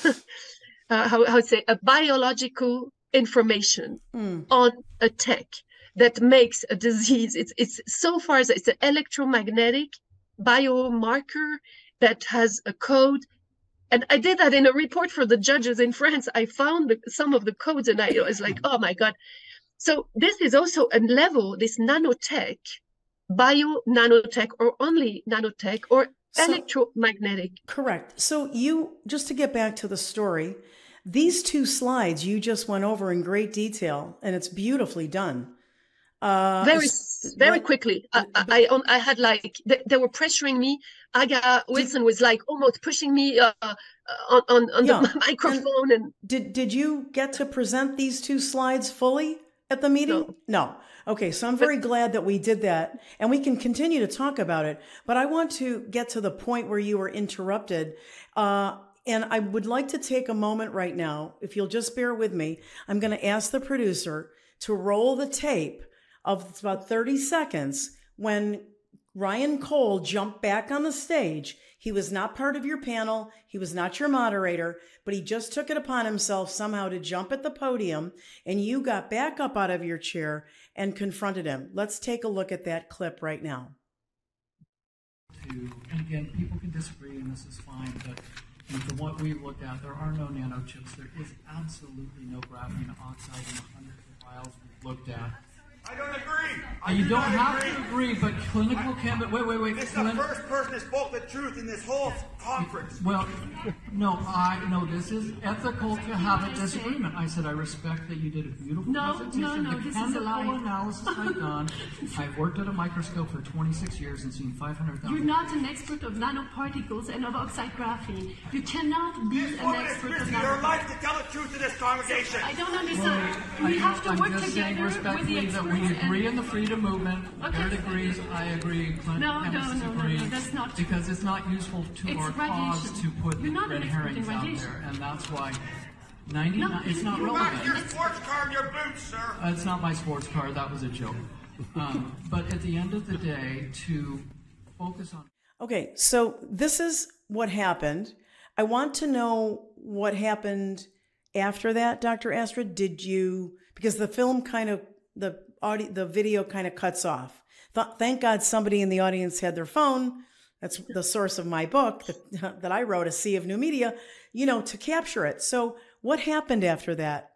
uh, how how to say, a biological information mm. on a tech that makes a disease. It's it's so far as it's an electromagnetic biomarker that has a code. And I did that in a report for the judges in France. I found the, some of the codes, and I was like, oh my God. So this is also a level, this nanotech, bio nanotech, or only nanotech, or so, electromagnetic. Correct. So you, just to get back to the story, these two slides you just went over in great detail, and it's beautifully done. Uh, very, very what, quickly. I, I, I, I had like, they, they were pressuring me. Aga Wilson did, was like almost pushing me uh, on, on, on yeah, the microphone. And, and did, did you get to present these two slides fully at the meeting? No. no. Okay, so I'm very but, glad that we did that, and we can continue to talk about it. But I want to get to the point where you were interrupted. Uh, and I would like to take a moment right now, if you'll just bear with me. I'm going to ask the producer to roll the tape of about thirty seconds when Ryan Cole jumped back on the stage. He was not part of your panel. He was not your moderator, but he just took it upon himself somehow to jump at the podium, and you got back up out of your chair and confronted him. Let's take a look at that clip right now. And again, people can disagree, and this is fine, but from what we've looked at, there are no nanochips. There is absolutely no graphene oxide in the hundreds of files we've looked at. I don't agree. And you don't have to agree, but clinical chemistry. Wait, wait, wait. This is the first person that spoke the truth in this whole conference. Well, no, I no. This is ethical to have a disagreement. I said I respect that you did a beautiful no, presentation. No, no, the this Candelao is analysis I've done. I've worked at a microscope for twenty-six years and seen five hundred thousand. You're not an expert of nanoparticles and of oxide graphene. You cannot be This an woman is expert of risking her nanoparticles. life to tell the truth to this congregation. I don't understand. Well, we I, have to I'm work just saying together with the respectfully experts. that we agree and in the freedom movement. Okay. Eric agrees. I agree. Clint No, no, Chemists no, no, agree. no, that's not true. Because it's not useful to It's our cause radiation. to put You're not red an expert herrings in out radiation. there, and that's why ninety-nine. No, it's not you- You back relevant. your sports car and your boots, sir. Uh, it's not my sports car. That was a joke. Um, but at the end of the day, to focus on. Okay, so this is what happened. I want to know what happened after that, Doctor Astrid. Did you, because the film kind of, the audio, the video kind of cuts off. Th- thank God somebody in the audience had their phone. That's the source of my book that, that I wrote, A Sea of New Media, you know, to capture it. So what happened after that?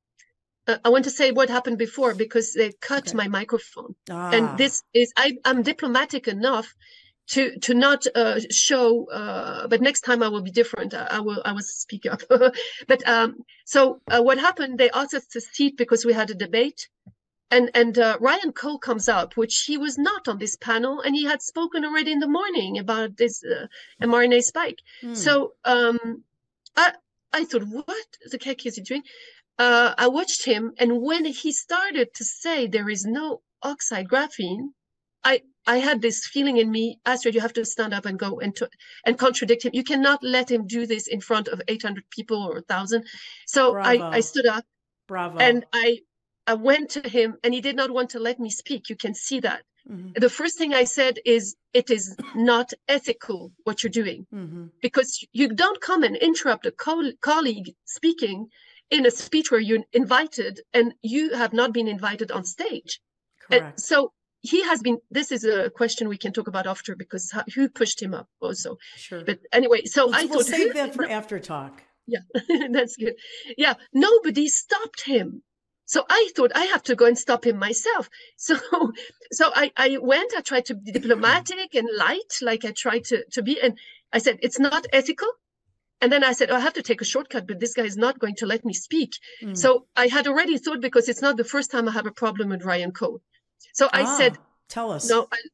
Uh, I want to say what happened before because they cut Okay. my microphone. Ah, And this is, I, I'm diplomatic enough to to not uh, show, uh, but next time I will be different. I, I will I will speak up. But um, so uh, what happened? They asked us to sit because we had a debate, and and uh, Ryan Cole comes up, which he was not on this panel, and he had spoken already in the morning about this uh, mRNA spike. hmm. So um, I I thought, what the heck is he doing? Uh, I watched him, and when he started to say there is no oxide graphene, I I had this feeling in me, Astrid, you have to stand up and go and to, and contradict him. You cannot let him do this in front of eight hundred people or one thousand. So I, Bravo. I stood up Bravo. and I I went to him, and he did not want to let me speak. You can see that. Mhm, The first thing I said is, it is not ethical what you're doing, mhm. because you don't come and interrupt a co- colleague speaking in a speech where you're invited and you have not been invited on stage. And Correct. so he has been, this is a question we can talk about after, because how, who pushed him up also. Sure. But anyway, so We'll, I we'll thought, save who- that for after talk. yeah, that's good. Yeah, nobody stopped him. So I thought I have to go and stop him myself. So so I, I went, I tried to be diplomatic and light, like I tried to, to be. And I said, it's not ethical. And then I said, oh, I have to take a shortcut, but this guy is not going to let me speak. Mm. So I had already thought, because it's not the first time I have a problem with Ryan Cole. So I Ah, said, tell us. no, I,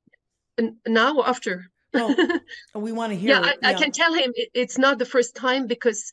n- now or after? Well, we want to hear. yeah, I, I can tell him it, it's not the first time, because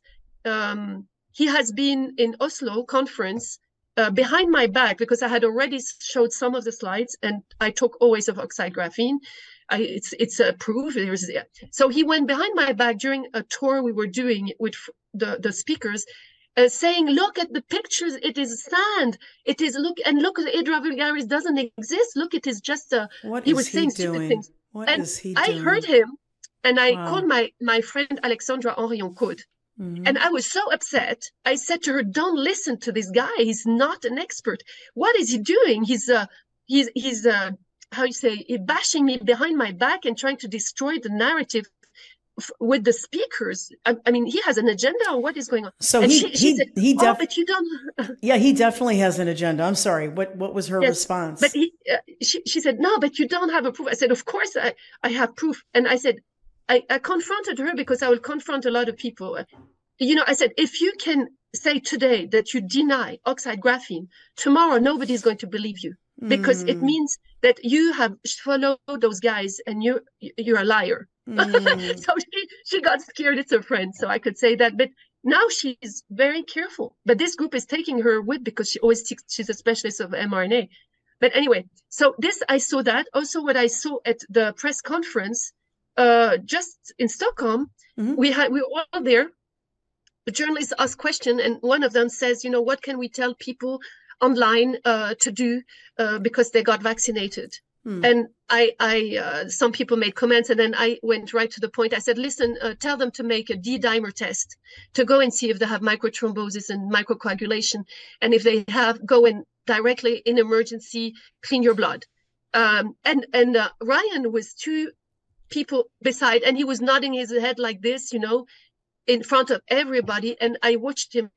um, he has been in Oslo conference uh, behind my back, because I had already showed some of the slides, and I talk always of oxide graphene. I, it's it's a proof. There's, yeah. So he went behind my back during a tour we were doing with the the speakers, uh, saying, "Look at the pictures. It is sand. It is look and look. Hydra vulgaris doesn't exist. Look, it is just a." What he is was he saying stupid doing? things. What And is he I doing? heard him, and I Wow. called my my friend Alexandra Henrion-Code. Mhm. And I was so upset. I said to her, "Don't listen to this guy. He's not an expert. What is he doing? He's uh, he's he's uh, how you say, he bashing me behind my back and trying to destroy the narrative f- with the speakers. I, I mean, he has an agenda on what is going on." So And he she, she he said, he "Oh, def- but you don't." yeah, he definitely has an agenda. I'm sorry. What what was her Yes, response? But he, uh, she, she said, "No, but you don't have a proof." I said, "Of course I, I have proof." And I said, I, I confronted her, because I will confront a lot of people. You know, I said, if you can say today that you deny oxide graphene, tomorrow nobody is going to believe you, because it Mm, means that you have followed those guys and you you're a liar. mm, So she, she got scared. It's her friend, so I could say that. But now she's very careful. But this group is taking her with, because she always thinks she's a specialist of mRNA. But anyway, so this, I saw that. Also, what I saw at the press conference uh, just in Stockholm, mhm. we had we were all there. The journalists asked question, and one of them says, you know, what can we tell people online uh, to do uh, because they got vaccinated? Hmm. And I, I, uh, some people made comments, and then I went right to the point. I said, listen, uh, tell them to make a D-dimer test to go and see if they have microthrombosis and microcoagulation. And if they have, go and directly in emergency, clean your blood. Um, and and uh, Ryan was two people beside, and he was nodding his head like this, you know, in front of everybody. And I watched him. I,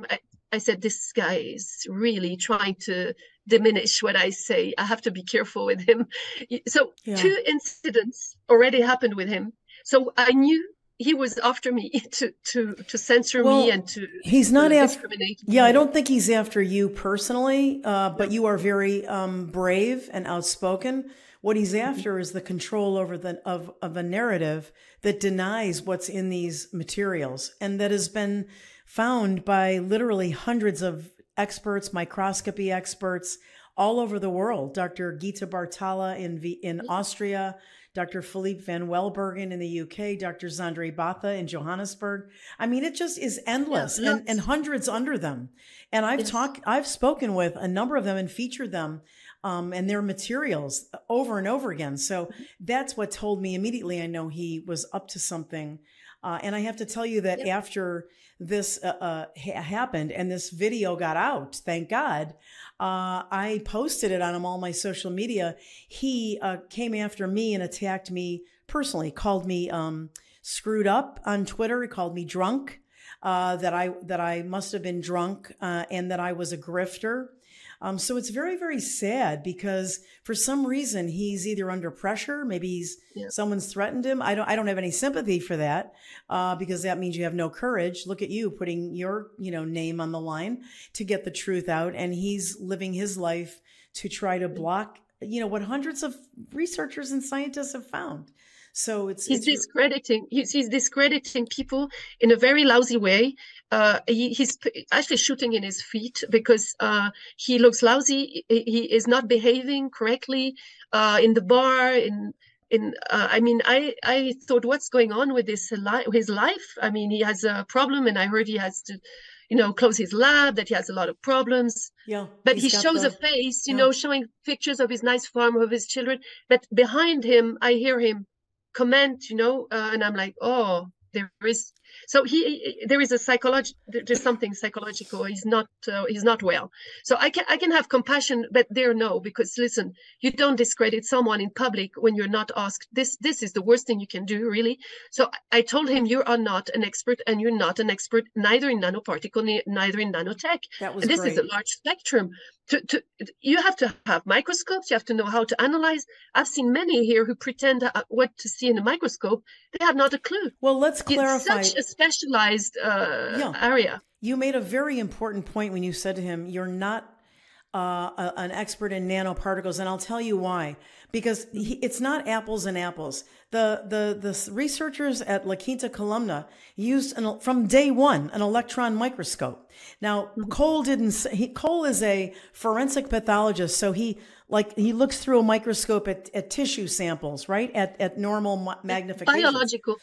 I said, this guy is really trying to diminish what I say. I have to be careful with him. So Yeah. two incidents already happened with him. So I knew he was after me to to to censor Well, me and to he's not to after. discriminate me. Yeah, I don't think he's after you personally, uh, but you are very um, brave and outspoken. What he's after is the control over the of of a narrative that denies what's in these materials, and that has been found by literally hundreds of experts, microscopy experts all over the world. Doctor Gita Bartala in v- in Austria, Doctor Philippe van Welbergen in the U K, Doctor Zandre Batha in Johannesburg. I mean, it just is endless, Yeah, and, and hundreds under them. And I've Yes. talked, I've spoken with a number of them and featured them um, and their materials over and over again. So that's what told me immediately. I know he was up to something. Uh, and I have to tell you that Yep. after this uh, uh, ha- happened and this video got out, thank God, uh, I posted it on all my social media. He uh, came after me and attacked me personally, called me um, screwed up on Twitter. He called me drunk, uh, that I that I must have been drunk, uh, and that I was a grifter. Um, so it's very, very sad because for some reason he's either under pressure, maybe he's Yeah. someone's threatened him. I don't I don't have any sympathy for that, uh, because that means you have no courage. Look at you putting your, you know, name on the line to get the truth out, and he's living his life to try to block, you know, what hundreds of researchers and scientists have found. So it's He's it's discrediting. He's, he's discrediting people in a very lousy way. Uh, he, he's p- actually shooting in his feet because uh, he looks lousy. He, he is not behaving correctly uh, in the bar. In in uh, I mean, I I thought, what's going on with his li- his life? I mean, he has a problem, and I heard he has to, you know, close his lab. That he has a lot of problems. yeah. But he's he got shows the- a face, you yeah. know, showing pictures of his nice farm, of his children. But behind him, I hear him comment, you know, uh, and I'm like, oh, there is. So he, there is a psychology. There's something psychological. He's not. Uh, he's not well. So I can, I can have compassion, but there no, because listen, you don't discredit someone in public when you're not asked. This, this is the worst thing you can do, really. So I told him, you are not an expert, and you're not an expert neither in nanoparticle, ni- neither in nanotech. That was And this is a great. large spectrum. To, to, you have to have microscopes. You have to know how to analyze. I've seen many here who pretend uh, what to see in a microscope. They have not a clue. Well, let's clarify. It's such a specialized uh, Yeah. area. You made a very important point when you said to him, you're not uh, a, an expert in nanoparticles. And I'll tell you why. Because he, it's not apples and apples. The, the, the researchers at La Quinta Columna used, an, from day one, an electron microscope. Now, Cole didn't, say- he, Cole is a forensic pathologist. So he, like, he looks through a microscope at, at tissue samples, right? At, at normal ma- magnification. Biological.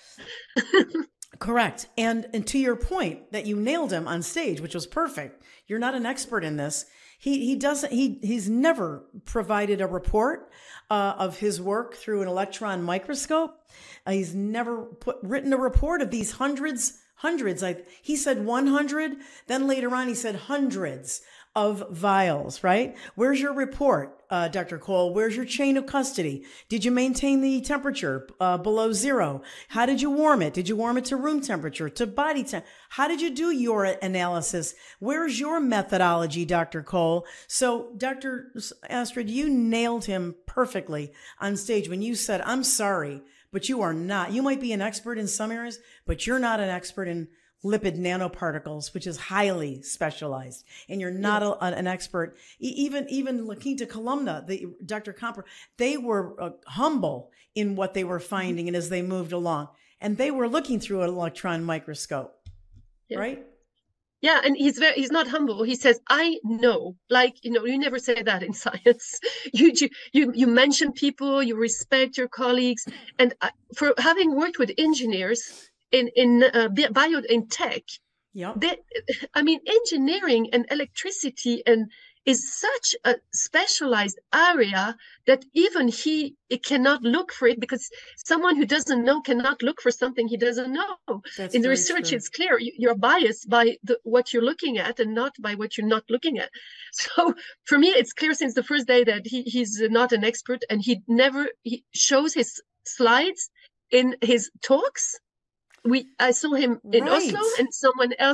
Correct. And and to your point that you nailed him on stage, which was perfect. You're not an expert in this. He he doesn't he he's never provided a report uh, of his work through an electron microscope. Uh, he's never put written a report of these hundreds hundreds. I he said one hundred. Then later on he said hundreds of vials, right? Where's your report, uh, Doctor Cole? Where's your chain of custody? Did you maintain the temperature uh, below zero? How did you warm it? Did you warm it to room temperature, to body temp? How did you do your analysis? Where's your methodology, Doctor Cole? So, Doctor Astrid, you nailed him perfectly on stage when you said, I'm sorry, but you are not. You might be an expert in some areas, but you're not an expert in lipid nanoparticles, which is highly specialized, and you're not a, an expert. E- even even La Quinta Columna, the Doctor Comper, they were uh, humble in what they were finding, and as they moved along, and they were looking through an electron microscope, Yeah. right? Yeah, and he's very, he's not humble. He says, I know. Like, you know, you never say that in science. You you you, you mention people, you respect your colleagues. And I, for having worked with engineers in, in uh, bi- bio, in tech, Yep. they, I mean, engineering and electricity and is such a specialized area that even he it cannot look for it, because someone who doesn't know cannot look for something he doesn't know. That's In the very research, true. it's clear you- you're biased by the, what you're looking at and not by what you're not looking at. So for me, it's clear since the first day that he, he's not an expert, and he never he shows his slides in his talks. We I saw him in Right. Oslo, and someone else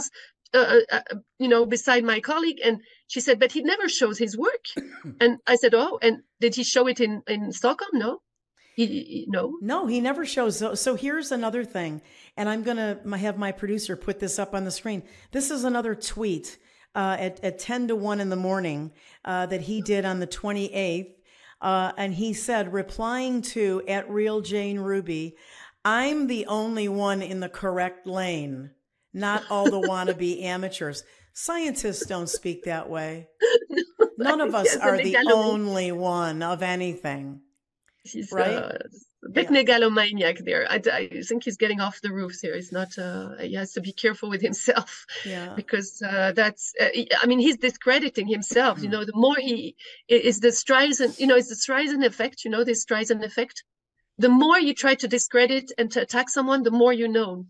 uh, uh, you know, beside my colleague, and she said, but he never shows his work. And I said, oh, and did he show it in, in Stockholm? No. He, he, no. No, he never shows. So, so here's another thing, and I'm going to have my producer put this up on the screen. This is another tweet uh, at, at ten to one in the morning uh, that he did on the twenty-eighth. Uh, and he said, replying to at Real Jane Ruby, I'm the only one in the correct lane, not all the wannabe amateurs. Scientists don't speak that way. None of us Yes, are the the megalo- only one of anything. He's Right? uh, a bit Yeah. megalomaniac there. I, I think he's getting off the roofs here. He's not, uh, he has to be careful with himself Yeah. because uh, that's, uh, he- I mean, he's discrediting himself. You know, the more he is the Streisand, you know, it's the Streisand effect, you know, this Streisand effect. The more you try to discredit and to attack someone, the more you know.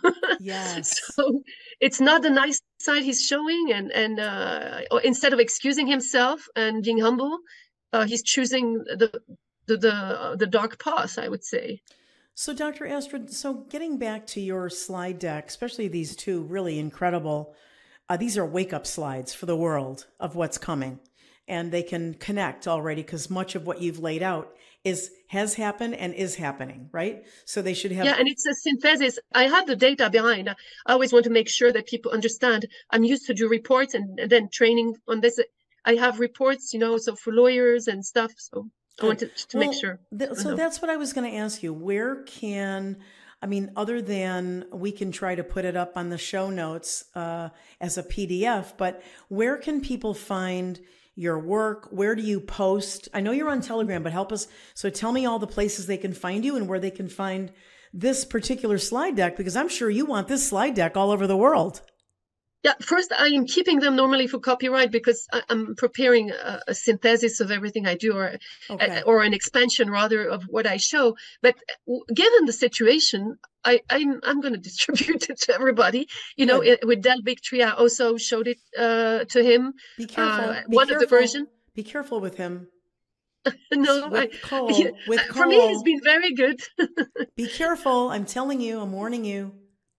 Yes. So it's not the nice side he's showing, and and uh, or instead of excusing himself and being humble, uh, he's choosing the the the, the dark path, I would say. So, Doctor Astrid, so getting back to your slide deck, especially these two really incredible, uh, these are wake-up slides for the world of what's coming. And they can connect already because much of what you've laid out is has happened and is happening, right? So they should have... Yeah, and it's a synthesis. I have the data behind. I always want to make sure that people understand. I'm used to do reports and, and then training on this. I have reports, you know, so for lawyers and stuff. So I wanted to make Well, sure. th- so Uh-huh. that's what I was going to ask you. Where can, I mean, other than we can try to put it up on the show notes uh, as a P D F, but where can people find your work? Where do you post? I know you're on Telegram, but help us. So tell me all the places they can find you and where they can find this particular slide deck, because I'm sure you want this slide deck all over the world. Yeah, first I am keeping them normally for copyright because I, I'm preparing a, a synthesis of everything I do, or Okay. uh, or an expansion rather of what I show. But w- given the situation, I, I'm I'm going to distribute it to everybody. You know, Good. it, with Del Bigtree, I also showed it uh, to him. Be careful. Uh, Be one careful. of the version. Be careful with him. No, With I, Cole. he- With uh, for me, he's Cole. been very good. Be careful. I'm telling you. I'm warning you.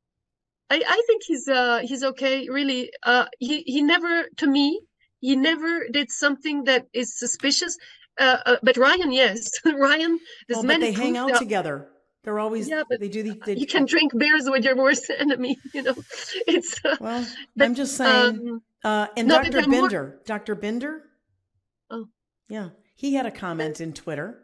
I, I think he's uh he's okay, really. Uh he he never, to me, he never did something that is suspicious. Uh, uh but Ryan, yes. Ryan, there's Oh, but many they hang proof out that- together. They're always, Yeah, but they do the, they, you can drink beers with your worst enemy, you know. It's uh, well, but, I'm just saying, um, uh, and no, but Doctor they're more- Binder, Doctor Binder. Oh. Yeah. He had a comment in Twitter.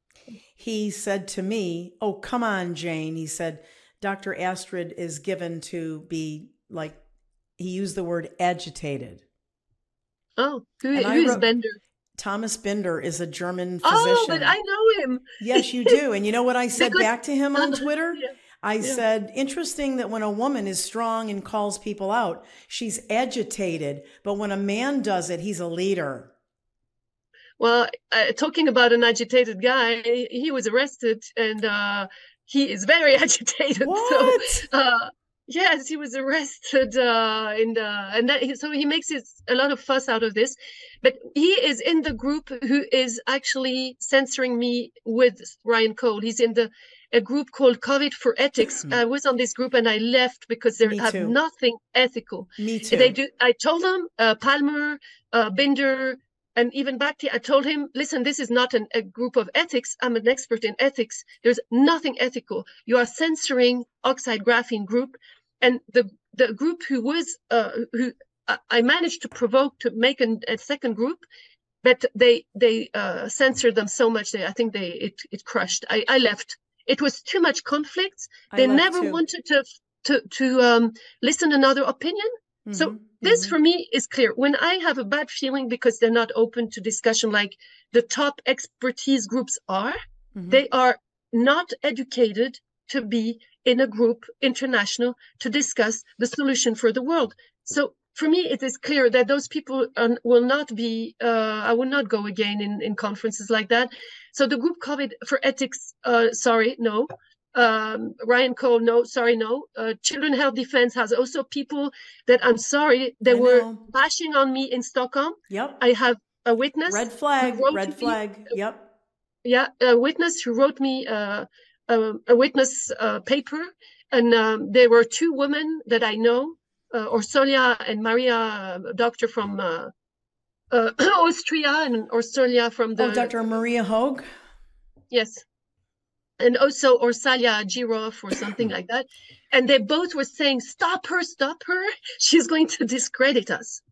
He said to me, oh, come on, Jane. He said, Doctor Astrid is given to be like, he used the word agitated. oh, who, And who I is wrote- Bender? Thomas Binder is a German physician. Oh, but I know him. Yes, you do. And you know what I said Because- back to him on Twitter? Yeah. I said, interesting that when a woman is strong and calls people out, she's agitated. But when a man does it, he's a leader. Well, uh, talking about an agitated guy, he, he was arrested, and uh, he is very agitated. What? So, uh, yes, he was arrested, uh, and uh, and that, he- so he makes his, a lot of fuss out of this. But he is in the group who is actually censoring me with Ryan Cole. He's in the a group called COVID for Ethics. I was on this group and I left because they Me have too. nothing ethical. Me too. They do. I told them, uh, Palmer, uh, Binder, and even Bhakti, I told him, listen, this is not an, a group of ethics. I'm an expert in ethics. There's nothing ethical. You are censoring Oxide Graphene Group. And the the group who was, uh, who I- I managed to provoke to make an, a second group, but they they uh, censored them so much that I think they it, it crushed. I, I left. It was too much conflict. I They left never too. wanted to to to um, listen another opinion. So Mhm, this mhm. for me is clear. When I have a bad feeling because they're not open to discussion like the top expertise groups are, Mhm. they are not educated to be in a group international to discuss the solution for the world. So for me, it is clear that those people are, will not be, uh, I will not go again in, in conferences like that. So the group COVID for Ethics, uh, sorry, no. Um, Ryan Cole, no, sorry, no. Uh, Children Health Defense has also people that I'm sorry, they I were know. bashing on me in Stockholm. Yep. I have a witness. Red flag. who wrote Red to me- flag. Yep. Yeah, a witness who wrote me uh, a, a witness uh, paper, and um, there were two women that I know uh, Orsolia and Maria, uh, doctor from uh, uh, Austria, and Orsolia from the... Oh, Doctor Maria Hogue? Yes. And also Orsalia Giroff or something like that. And they both were saying, stop her, stop her. She's going to discredit us.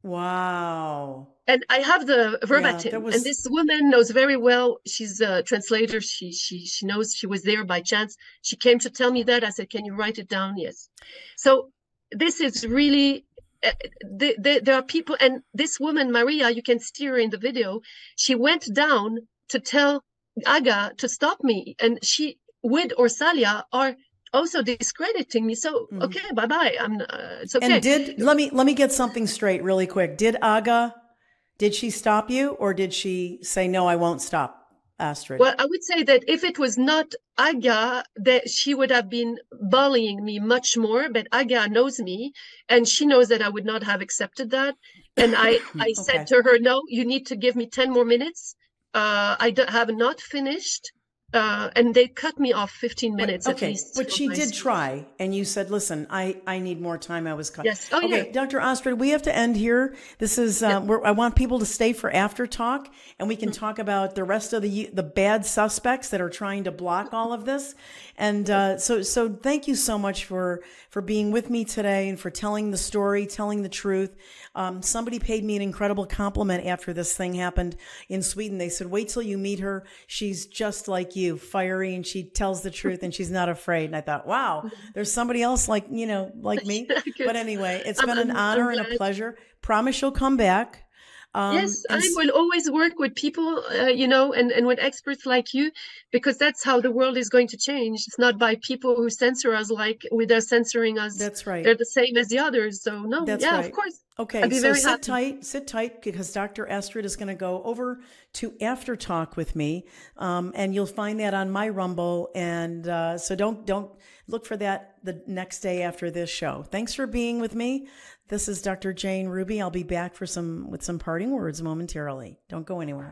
Wow. And I have the verbatim. Yeah, was... And this woman knows very well. She's a translator. She, she, she knows she was there by chance. She came to tell me that. I said, can you write it down? Yes. So this is really, uh, the, the, there are people, and this woman, Maria, you can see her in the video. She went down to tell Aga to stop me, and she with Orsalia are also discrediting me. So mm-hmm. okay, bye bye. I'm. Uh, it's okay. And did let me let me get something straight really quick. Did Aga, did she stop you, or did she say no? I won't stop, Astrid. Well, I would say that if it was not Aga, that she would have been bullying me much more. But Aga knows me, and she knows that I would not have accepted that. And I I okay. said to her, no, you need to give me ten more minutes. Uh, I have not finished, uh, and they cut me off fifteen minutes but, okay. at least. But she did speech. try, and you said, listen, I, I need more time. I was cut. Yes. Oh, okay, yeah. Doctor Astrid, we have to end here. This is, uh, yeah. where I want people to stay for after talk, and we can mm-hmm. talk about the rest of the the bad suspects that are trying to block all of this. And uh, so, so thank you so much for, for being with me today and for telling the story, telling the truth. Um, somebody paid me an incredible compliment after this thing happened in Sweden. They said, wait till you meet her. She's just like you, fiery, and she tells the truth and she's not afraid. And I thought, wow, there's somebody else like, you know, like me. But anyway, it's been an honor and a pleasure. Promise you'll come back. Um, yes, I will always work with people, uh, you know, and, and with experts like you, because that's how the world is going to change. It's not by people who censor us like they're censoring us. That's right. They're the same as the others. So no, that's yeah, right. of course. Okay, I'd be so very sit happy. tight, sit tight, because Doctor Astrid is going to go over to After Talk with me, um, and you'll find that on my Rumble. And uh, so don't don't look for that the next day after this show. Thanks for being with me. This is Doctor Jane Ruby. I'll be back for some with some parting words momentarily. Don't go anywhere.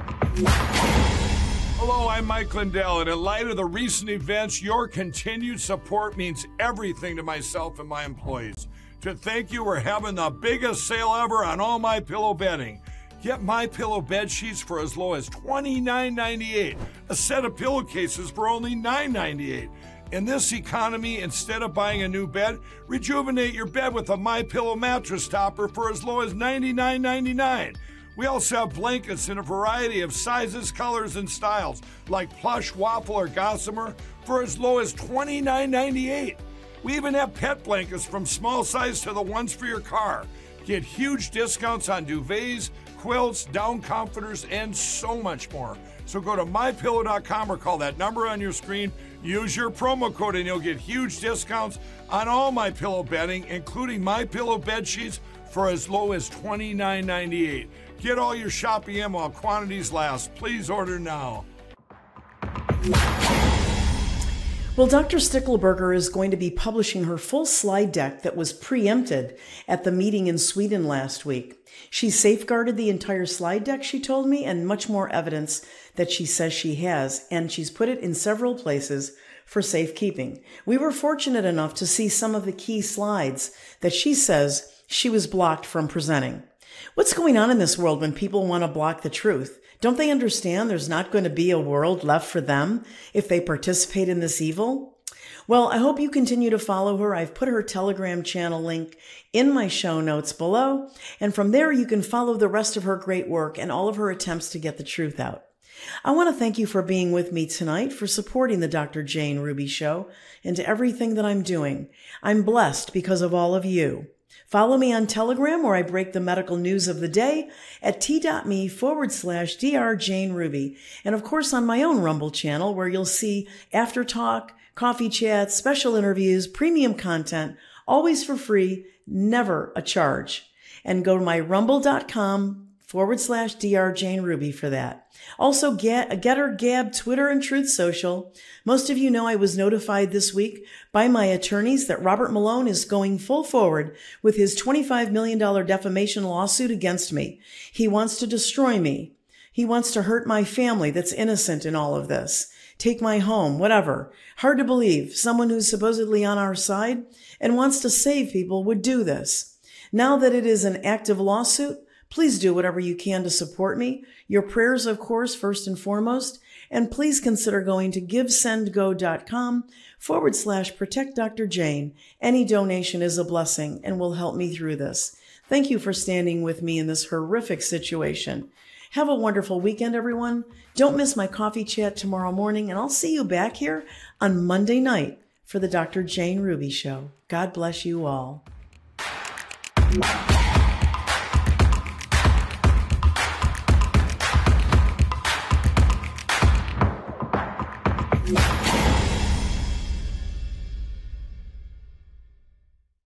Hello, I'm Mike Lindell, and in light of the recent events, your continued support means everything to myself and my employees. To thank you, we're having the biggest sale ever on all MyPillow bedding. Get MyPillow bed sheets for as low as twenty-nine ninety-eight. A set of pillowcases for only nine ninety-eight. In this economy, instead of buying a new bed, rejuvenate your bed with a MyPillow mattress topper for as low as ninety-nine ninety-nine. We also have blankets in a variety of sizes, colors, and styles, like plush, waffle, or gossamer, for as low as twenty-nine ninety-eight. We even have pet blankets from small size to the ones for your car. Get huge discounts on duvets, quilts, down comforters, and so much more. So go to my pillow dot com or call that number on your screen. Use your promo code and you'll get huge discounts on all MyPillow bedding, including MyPillow bed sheets for as low as twenty-nine ninety-eight. Get all your shopping in while quantities last. Please order now. Well, Doctor Stickelberger is going to be publishing her full slide deck that was preempted at the meeting in Sweden last week. She safeguarded the entire slide deck, she told me, and much more evidence that she says she has, and she's put it in several places for safekeeping. We were fortunate enough to see some of the key slides that she says she was blocked from presenting. What's going on in this world when people want to block the truth? Don't they understand there's not going to be a world left for them if they participate in this evil? Well, I hope you continue to follow her. I've put her Telegram channel link in my show notes below, and from there you can follow the rest of her great work and all of her attempts to get the truth out. I want to thank you for being with me tonight, for supporting the Doctor Jane Ruby Show, and to everything that I'm doing. I'm blessed because of all of you. Follow me on Telegram, where I break the medical news of the day at t.me forward slash Dr. Jane Ruby. And of course on my own Rumble channel, where you'll see After Talk, coffee chats, special interviews, premium content, always for free, never a charge. And go to my rumble.com forward slash Dr. Jane Ruby for that. Also, get, Getter, Gab, Twitter, and Truth Social. Most of you know I was notified this week by my attorneys that Robert Malone is going full forward with his twenty-five million dollars defamation lawsuit against me. He wants to destroy me. He wants to hurt my family that's innocent in all of this. Take my home, whatever. Hard to believe someone who's supposedly on our side and wants to save people would do this. Now that it is an active lawsuit, please do whatever you can to support me. Your prayers, of course, first and foremost. And please consider going to givesendgo.com forward slash protect Doctor Jane. Any donation is a blessing and will help me through this. Thank you for standing with me in this horrific situation. Have a wonderful weekend, everyone. Don't miss my coffee chat tomorrow morning, and I'll see you back here on Monday night for the Doctor Jane Ruby Show. God bless you all.